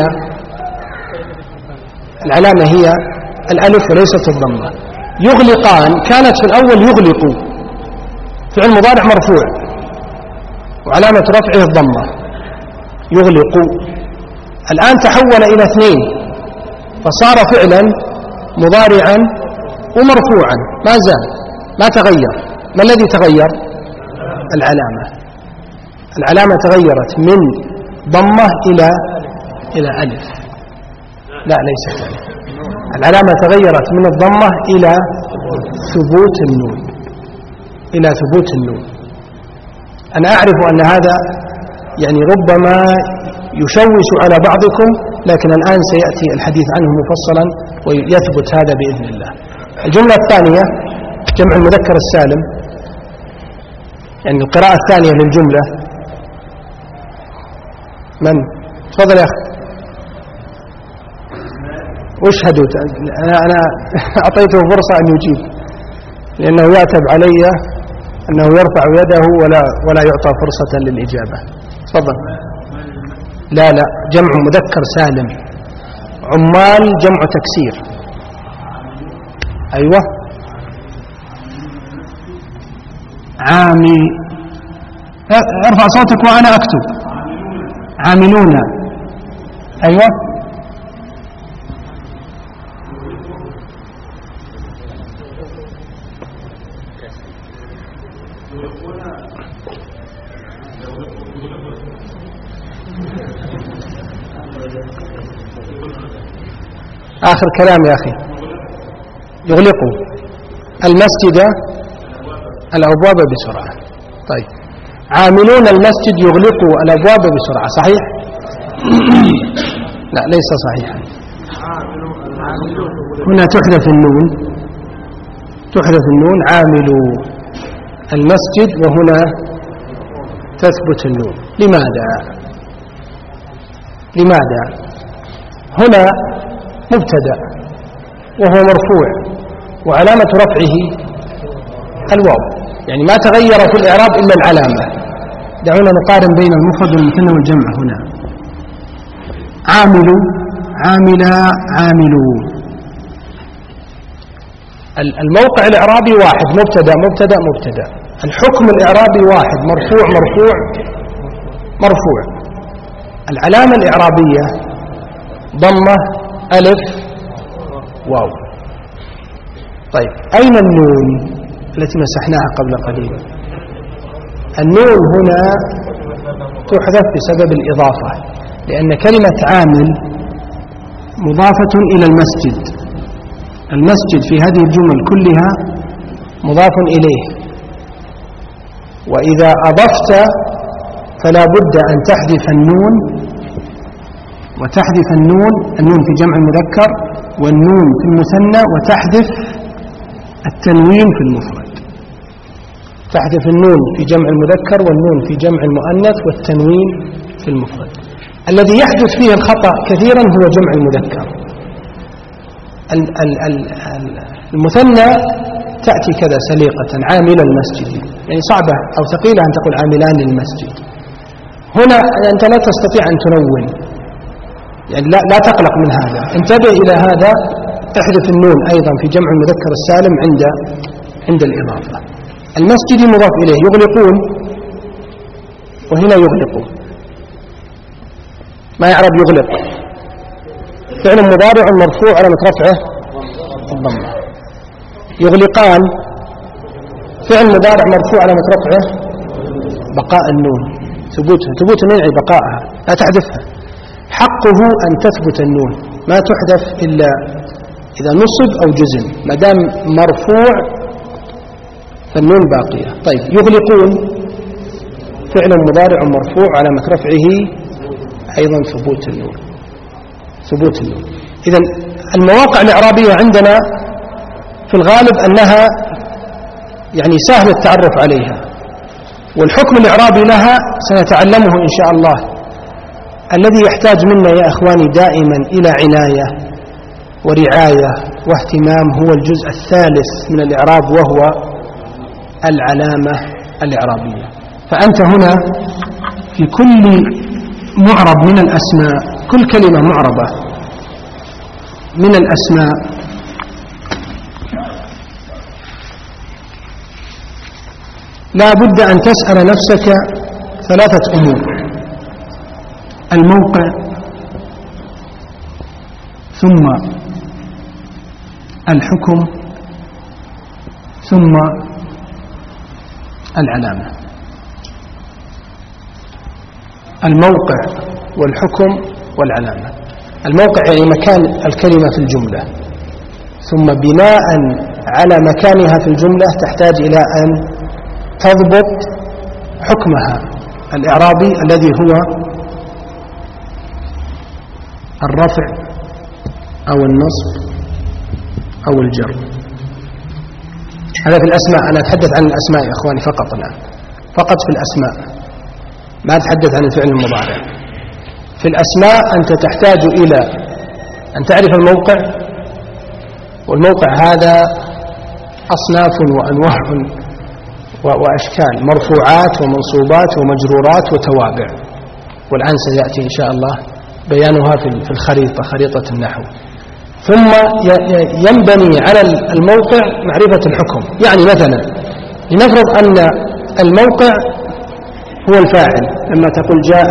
A: العلامة هي الألف وليست الضمة. يغلقان كانت في الأول يغلق فعل مضارع مرفوع وعلامة رفعه الضمة يغلق، الآن تحول إلى اثنين فصار فعلا مضارعا ومرفوعا ما زال ما تغير. ما الذي تغير؟ العلامة. العلامة تغيرت من ضمة إلى إلى ألف. لا ليست ألف. العلامة تغيرت من الضمة إلى ثبوت النون إلى ثبوت النون. أنا أعرف أن هذا يعني ربما يشوش على بعضكم لكن الآن سيأتي الحديث عنه مفصلا ويثبت هذا بإذن الله. الجملة الثانية جمع المذكر السالم يعني القراءة الثانية للجملة. من؟ تفضل يا أخي. واشهدوا. أنا, أنا أعطيته فرصة أن يجيب لأنه يعتب علي أنه يرفع يده ولا, ولا يعطى فرصة للإجابة. تفضل. لا لا جمع مذكر سالم. عمال جمع تكسير. أيوة عامي. ارفع صوتك وأنا أكتب. عاملون. أيوة آخر كلام يا أخي. يغلقوا المسجد الأبواب بسرعة. طيب عاملون المسجد يغلقوا الأبواب بسرعة صحيح؟ لا ليس صحيحا. هنا تحذف النون تحذف النون عاملوا المسجد وهنا تثبت النون. لماذا؟ لماذا؟ هنا مبتدأ وهو مرفوع وعلامة رفعه الواو يعني ما تغير في الإعراب إلا العلامة دعونا نقارن بين المفرد والمثنى والجمع هنا. عامل، عاملا، عاملوا. الموقع الإعرابي واحد، مبتدأ مبتدأ مبتدأ. الحكم الإعرابي واحد، مرفوع مرفوع مرفوع. العلامة الإعرابية ضمة ألف واو. طيب أين النون التي مسحناها قبل قليل؟ النون هنا تحذف بسبب الإضافة، لأن كلمة عامل مضافة إلى المسجد. المسجد في هذه الجمل كلها مضاف إليه، وإذا أضفت فلا بد أن تحذف النون، وتحذف النون النون في جمع المذكر والنون في المثنى، وتحذف التنوين في المفرد. تحذف النون في جمع المذكر والنون في جمع المؤنث والتنوين في المفرد. الذي يحدث فيه الخطأ كثيرا هو جمع المذكر. المثنى تأتي كذا سليقة، عامل المسجد، يعني صعبة أو ثقيلة أن تقول عاملان المسجد. هنا أنت لا تستطيع أن تنون، يعني لا, لا تقلق من هذا. انتبه إلى هذا، تحذف النون أيضا في جمع المذكر السالم عند عند الإضافة. المسجد مضاف إليه، يغلقون، وهنا يغلقون. ما يعرف يغلق، فعل مضارع مرفوع على رفعه الضمة. يغلقان فعل مضارع مرفوع على رفعه بقاء النون، ثبوتها، ثبوت النون يعني بقائها، لا تحذفها. حقه أن تثبت النون، ما تحذف إلا إذا نصب أو جزم. ما دام مرفوع فالنون باقية. طيب يغلقون فعل مضارع مرفوع على رفعه أيضا ثبوت النون، ثبوت النون. إذن المواقع الإعرابية عندنا في الغالب أنها يعني سهل التعرف عليها، والحكم الإعرابي لها سنتعلمه إن شاء الله. الذي يحتاج منا يا أخواني دائما إلى عناية ورعاية واهتمام هو الجزء الثالث من الإعراب، وهو العلامة الإعرابية. فأنت هنا في كل معرب من الأسماء، كل كلمة معربة من الأسماء لا بد أن تسأل نفسك ثلاثة أمور: الموقع، ثم الحكم، ثم العلامة. الموقع والحكم والعلامة. الموقع يعني مكان الكلمة في الجملة، ثم بناء على مكانها في الجملة تحتاج إلى أن تضبط حكمها الإعرابي الذي هو الرفع أو النصب أو الجر. هذا في الأسماء. أنا أتحدث عن الأسماء يا أخواني فقط الآن، فقط في الأسماء، ما أتحدث عن الفعل المضارع. في الأسماء أنت تحتاج إلى أن تعرف الموقع، والموقع هذا أصناف وأنواع وأشكال، مرفوعات ومنصوبات ومجرورات وتوابع، والآن سيأتي إن شاء الله بيانها في الخريطة، خريطة النحو. ثم ينبني على الموقع معرفة الحكم. يعني مثلا لنفرض أن الموقع هو الفاعل، لما تقول جاء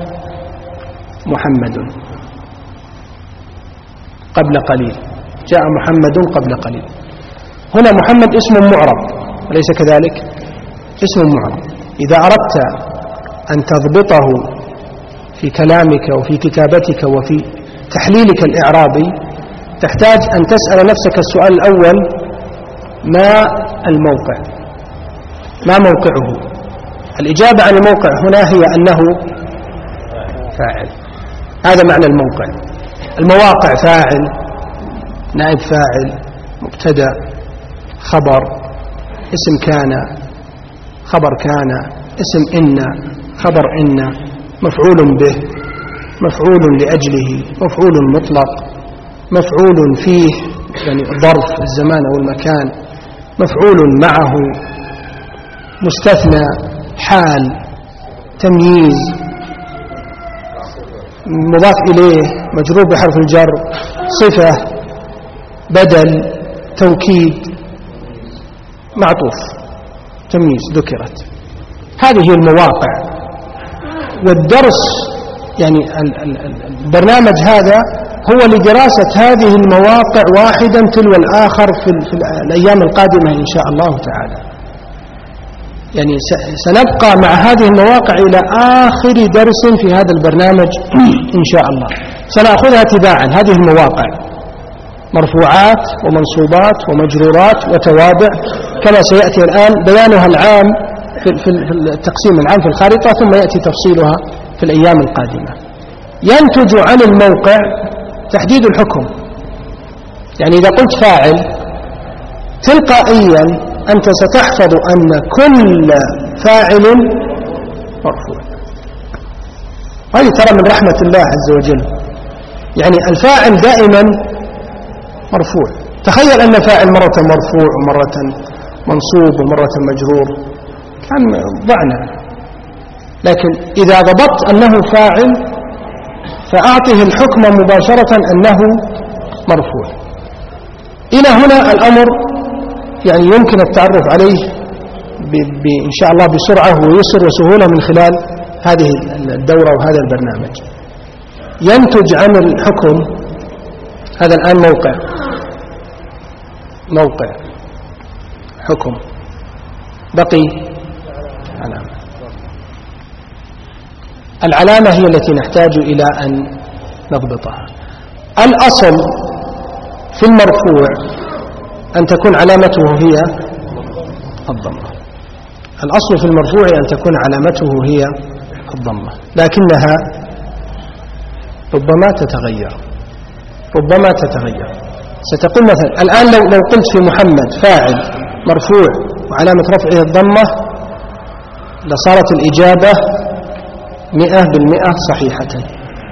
A: محمد قبل قليل، جاء محمد قبل قليل. هنا محمد اسم معرب، أليس كذلك؟ اسم معرب. إذا أردت أن تضبطه في كلامك وفي كتابتك وفي تحليلك الإعرابي تحتاج أن تسأل نفسك السؤال الأول: ما الموقع؟ ما موقعه؟ الإجابة عن الموقع هنا هي أنه فاعل. هذا معنى الموقع. المواقع فاعل، نائب فاعل، مبتدأ، خبر، اسم كان، خبر كان، اسم إن، خبر إن، مفعول به، مفعول لأجله، مفعول مطلق، مفعول فيه يعني ظرف الزمان أو المكان، مفعول معه، مستثنى، حال. تمييز، مضاف إليه، مجرور بحرف الجر، صفة، بدل، توكيد، معطوف، تمييز ذكرت. هذه المواقع. والدرس يعني البرنامج هذا هو لدراسة هذه المواقع واحدا تلو الآخر في الأيام القادمة إن شاء الله تعالى. يعني سنبقى مع هذه المواقع إلى آخر درس في هذا البرنامج إن شاء الله. سنأخذها تباعا هذه المواقع، مرفوعات ومنصوبات ومجرورات وتوابع، كما سيأتي الآن بيانها العام في التقسيم العام في الخارطة، ثم يأتي تفصيلها في الأيام القادمة. ينتج عن الموقع تحديد الحكم. يعني إذا قلت فاعل تلقائيا أنت ستحفظ أن كل فاعل مرفوع. هذه ترى من رحمة الله عز وجل، يعني الفاعل دائما مرفوع. تخيل أن فاعل مرة مرفوع ومرة منصوب ومرة مجرور، كان ضعنا. لكن إذا ضبطت أنه فاعل فأعطه الحكم مباشرة أنه مرفوع. إلى هنا الأمر يعني يمكن التعرف عليه إن شاء الله بسرعة ويسر وسهولة من خلال هذه الدورة وهذا البرنامج. ينتج عن الحكم هذا الآن موقع موقع حكم، بقي علامة. العلامة هي التي نحتاج إلى أن نضبطها. الأصل في المرفوع أن تكون علامته هي الضمة. الأصل في المرفوع أن تكون علامته هي الضمة، لكنها ربما تتغير ربما تتغير ستقول مثلا الآن لو, لو قلت في محمد فاعل مرفوع وعلامة رفعه الضمة لصارت الإجابة مئة بالمئة صحيحة.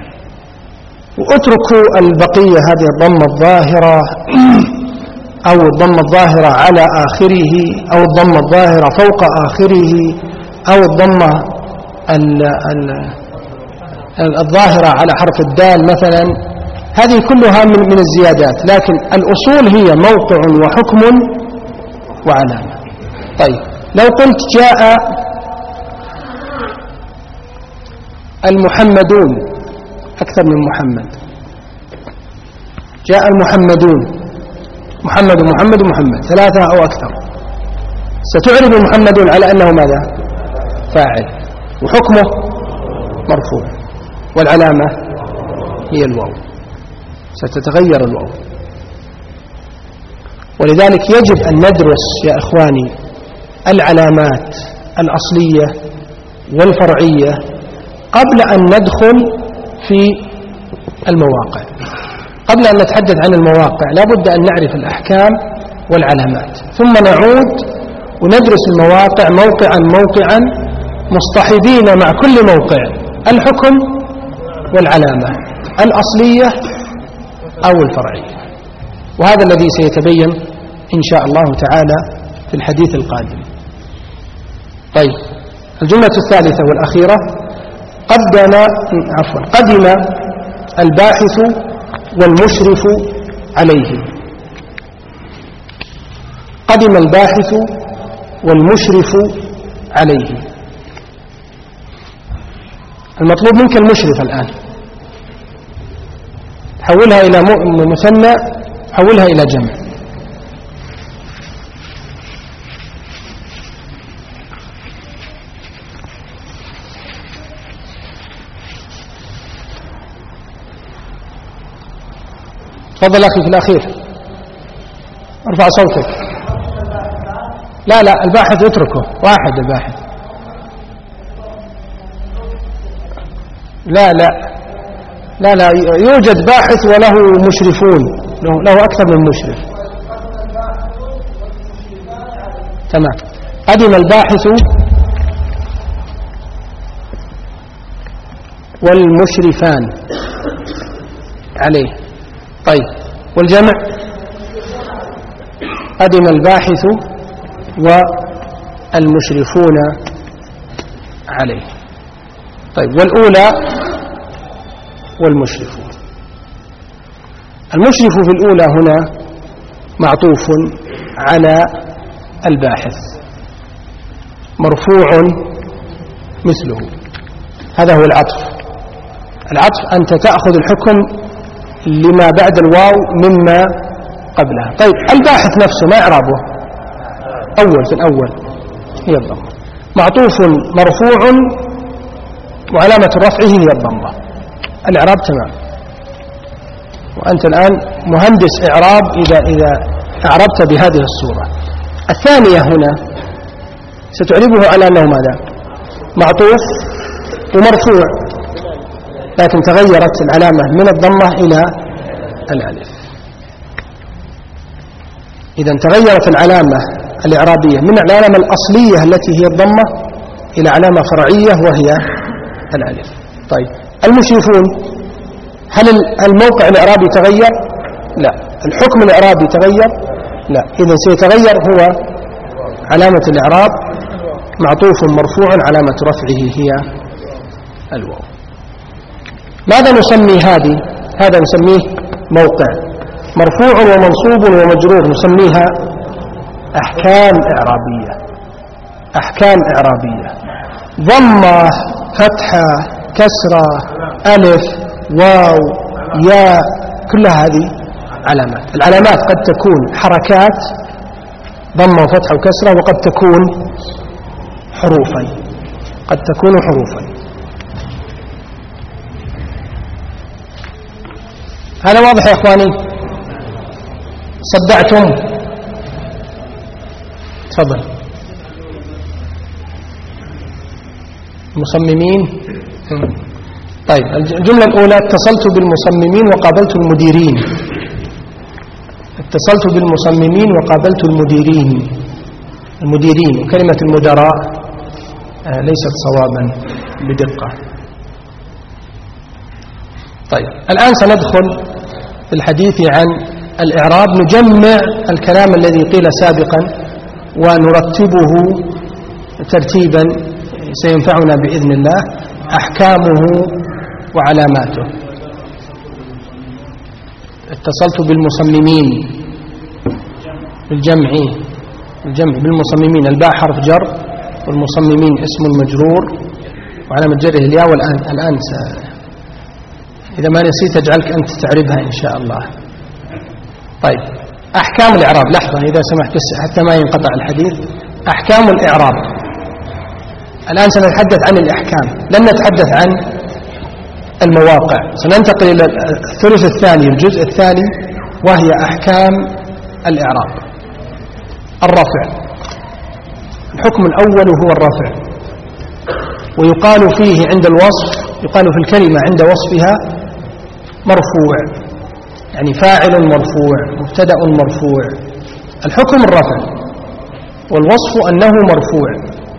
A: واتركوا البقية هذه الضمة الظاهرة أو الضمة الظاهرة على آخره أو الضمة الظاهرة فوق آخره أو الضمة ال ال الظاهرة على حرف الدال مثلا. هذه كلها من, من الزيادات، لكن الأصول هي موقع وحكم وعلامة. طيب لو قلت جاء المحمدون أكثر من محمد، جاء المحمدون، محمد ومحمد ومحمد ثلاثة أو أكثر، ستعرب المحمدون على أنه ماذا؟ فاعل، وحكمه مرفوع، والعلامة هي الواو، ستتغير الواو. ولذلك يجب أن ندرس يا إخواني العلامات الأصلية والفرعية قبل أن ندخل في المواقع. قبل أن نتحدث عن المواقع لا بد أن نعرف الأحكام والعلامات، ثم نعود وندرس المواقع موقعا موقعا مصطحبين مع كل موقع الحكم والعلامة الأصلية أو الفرعية. وهذا الذي سيتبين إن شاء الله تعالى في الحديث القادم. طيب الجملة الثالثة والأخيرة: قدم عفوا قدم الباحث والمشرف عليه. قدم الباحث والمشرف عليه. المطلوب منك المشرف الآن، حولها إلى مثنى، حولها إلى جمع. تفضل أخي في الأخير، ارفع صوتك. لا لا الباحث اتركه، واحد الباحث. لا لا لا لا يوجد باحث وله مشرفون، له, له أكثر من مشرف. تمام. قدم الباحث والمشرفان عليه. طيب والجمع: قدم الباحث والمشرفون عليه. طيب، والأولى والمشرفون. المشرف في الأولى هنا معطوف على الباحث مرفوع مثله، هذا هو العطف. العطف أنت تأخذ الحكم لما بعد الواو مما قبلها. طيب، الباحث نفسه ما إعرابه؟ أول في الأول هي الضمة، معطوف مرفوع وعلامة رفعه هي الضمة. الإعراب تمام، وأنت الآن مهندس إعراب إذا إذا أعربت بهذه الصورة. الثانية هنا ستعربه على أنه ماذا؟ معطوف ومرفوع، لكن تغيرت العلامة من الضمة إلى الألف. إذن تغيرت العلامة الإعرابية من العلامة الأصلية التي هي الضمة إلى علامة فرعية وهي الألف. طيب، المشرفون، هل الموقع الإعرابي تغير؟ لا. الحكم الإعرابي تغير؟ لا. إذن سيتغير هو علامة الإعراب معطوف مرفوع علامة رفعه هي الواو. ماذا نسمي هذه؟ هذا نسميه موقع مرفوع ومنصوب ومجرور، نسميها أحكام إعرابية. أحكام إعرابية، ضمة، فتحة، كسرة، ألف، واو، ياء، كل هذه علامات. العلامات قد تكون حركات ضمة وفتحة وكسرة، وقد تكون حروفا قد تكون حروفا هذا واضح يا إخواني؟ صدعتم؟ تفضل. مصممين. طيب، الجملة الأولى: اتصلت بالمصممين وقابلت المديرين. اتصلت بالمصممين وقابلت المديرين. المديرين، وكلمة المدراء ليست صوابا بدقة. طيب، الآن سندخل في الحديث عن الإعراب، نجمع الكلام الذي قيل سابقا ونرتبه ترتيبا سينفعنا بإذن الله، أحكامه وعلاماته. اتصلت بالمصممين بالجمع الجمع بالمصممين، الباء حرف جر، والمصممين اسم مجرور وعلامة جره الياء. والآن الآن س... إذا ما نسيت أجعلك أنت تعربها إن شاء الله. طيب، أحكام الإعراب، لحظة إذا سمحت بس حتى ما ينقطع الحديث. أحكام الإعراب، الآن سنتحدث عن الأحكام، لن نتحدث عن المواقع. سننتقل إلى الثلث الثاني، الجزء الثاني، وهي أحكام الإعراب. الرفع، الحكم الأول هو الرفع، ويقال فيه عند الوصف، يقال في الكلمة عند وصفها مرفوع، يعني فاعل مرفوع، مبتدأ مرفوع. الحكم الرفع، والوصف أنه مرفوع.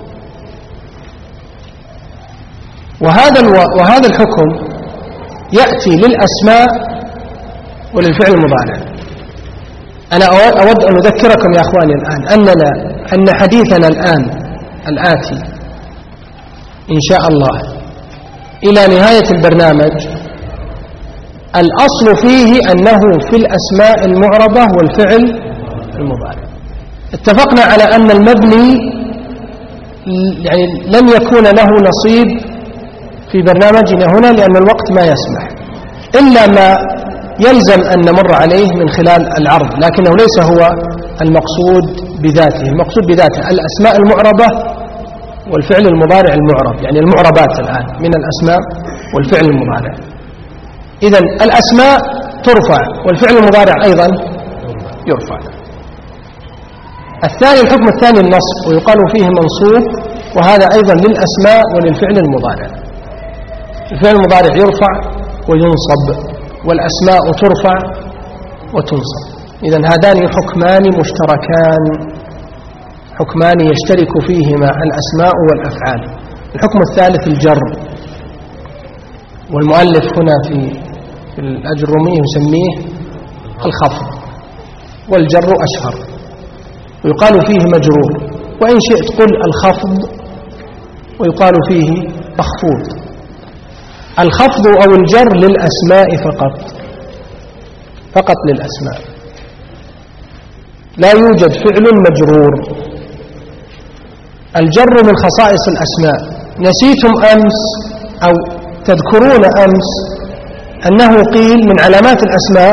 A: وهذا وهذا الحكم يأتي للأسماء وللفعل المضارع. أنا أود أن أذكركم يا أخواني الآن أننا أن حديثنا الآن الآتي إن شاء الله إلى نهاية البرنامج الأصل فيه أنه في الأسماء المعربة والفعل المضارع. اتفقنا على أن المبني يعني لن يكون له نصيب في برنامجنا هنا لأن الوقت ما يسمح، إلا ما يلزم أن نمر عليه من خلال العرض، لكنه ليس هو المقصود بذاته. المقصود بذاته الأسماء المعربة والفعل المضارع المعرب، يعني المعربات الآن من الأسماء والفعل المضارع. إذن الأسماء ترفع والفعل المضارع أيضا يرفع. الثاني، الحكم الثاني النصب، ويقال فيه منصوب، وهذا أيضا للأسماء وللفعل المضارع. الفعل المضارع يرفع وينصب، والأسماء ترفع وتنصب. إذن هذان حكمان مشتركان، حكمان يشترك فيهما الأسماء والأفعال. الحكم الثالث الجر، والمؤلف هنا في في الأجرمي يسميه الخفض، والجر أشهر، ويقال فيه مجرور، وإن شئت قل الخفض، ويقال فيه مخفوض، الخفض أو الجر للأسماء فقط، فقط للأسماء، لا يوجد فعل مجرور. الجر من خصائص الأسماء. نسيتم أمس أو تذكرون أمس أنه قيل من علامات الأسماء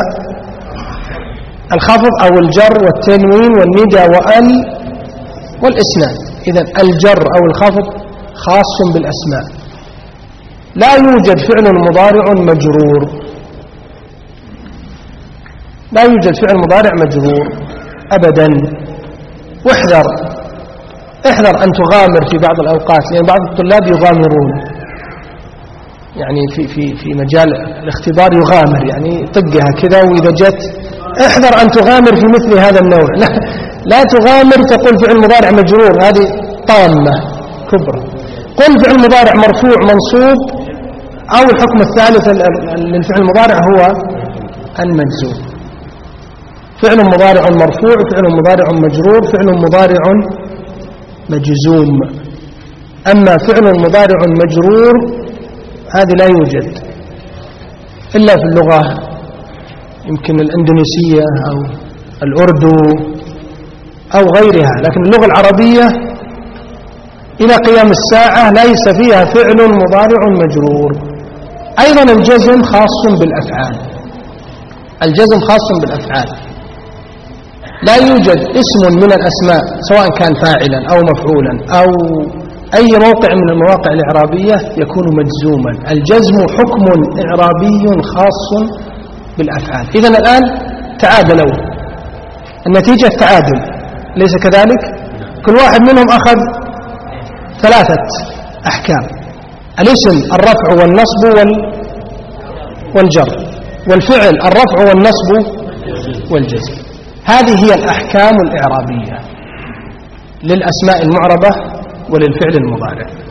A: الخفض أو الجر والتنوين والندى وأل والإسناد. إذن الجر أو الخفض خاص بالأسماء. لا يوجد فعل مضارع مجرور، لا يوجد فعل مضارع مجرور أبدا. واحذر احذر أن تغامر في بعض الأوقات، لأن بعض الطلاب يغامرون، يعني في في في مجال الاختبار يغامر، يعني طقها كذا، وإذا جت احذر أن تغامر في مثل هذا النوع. لا, لا تغامر تقول فعل مضارع مجرور، هذه طامة كبرى. قل فعل مضارع مرفوع منصوب، أو الحكم الثالث للفعل المضارع هو المجزوم. فعل مضارع مرفوع، فعل مضارع مجرور، فعل مضارع مجزوم. أما فعل مضارع مجرور هذا لا يوجد إلا في اللغة يمكن الإندونيسية أو الأردو أو غيرها، لكن اللغة العربية إلى قيام الساعة ليس فيها فعل مضارع مجرور. أيضا الجزم خاص بالأفعال، الجزم خاص بالأفعال. لا يوجد اسم من الأسماء سواء كان فاعلا أو مفعولا أو أي موقع من المواقع الإعرابية يكون مجزوما. الجزم حكم إعرابي خاص بالأفعال. إذن الآن تعادلوا، النتيجة تعادل، ليس كذلك؟ كل واحد منهم أخذ ثلاثة أحكام: الاسم الرفع والنصب والجر، والفعل الرفع والنصب والجزم. هذه هي الأحكام الإعرابية للأسماء المعربة وللفعل المضارع.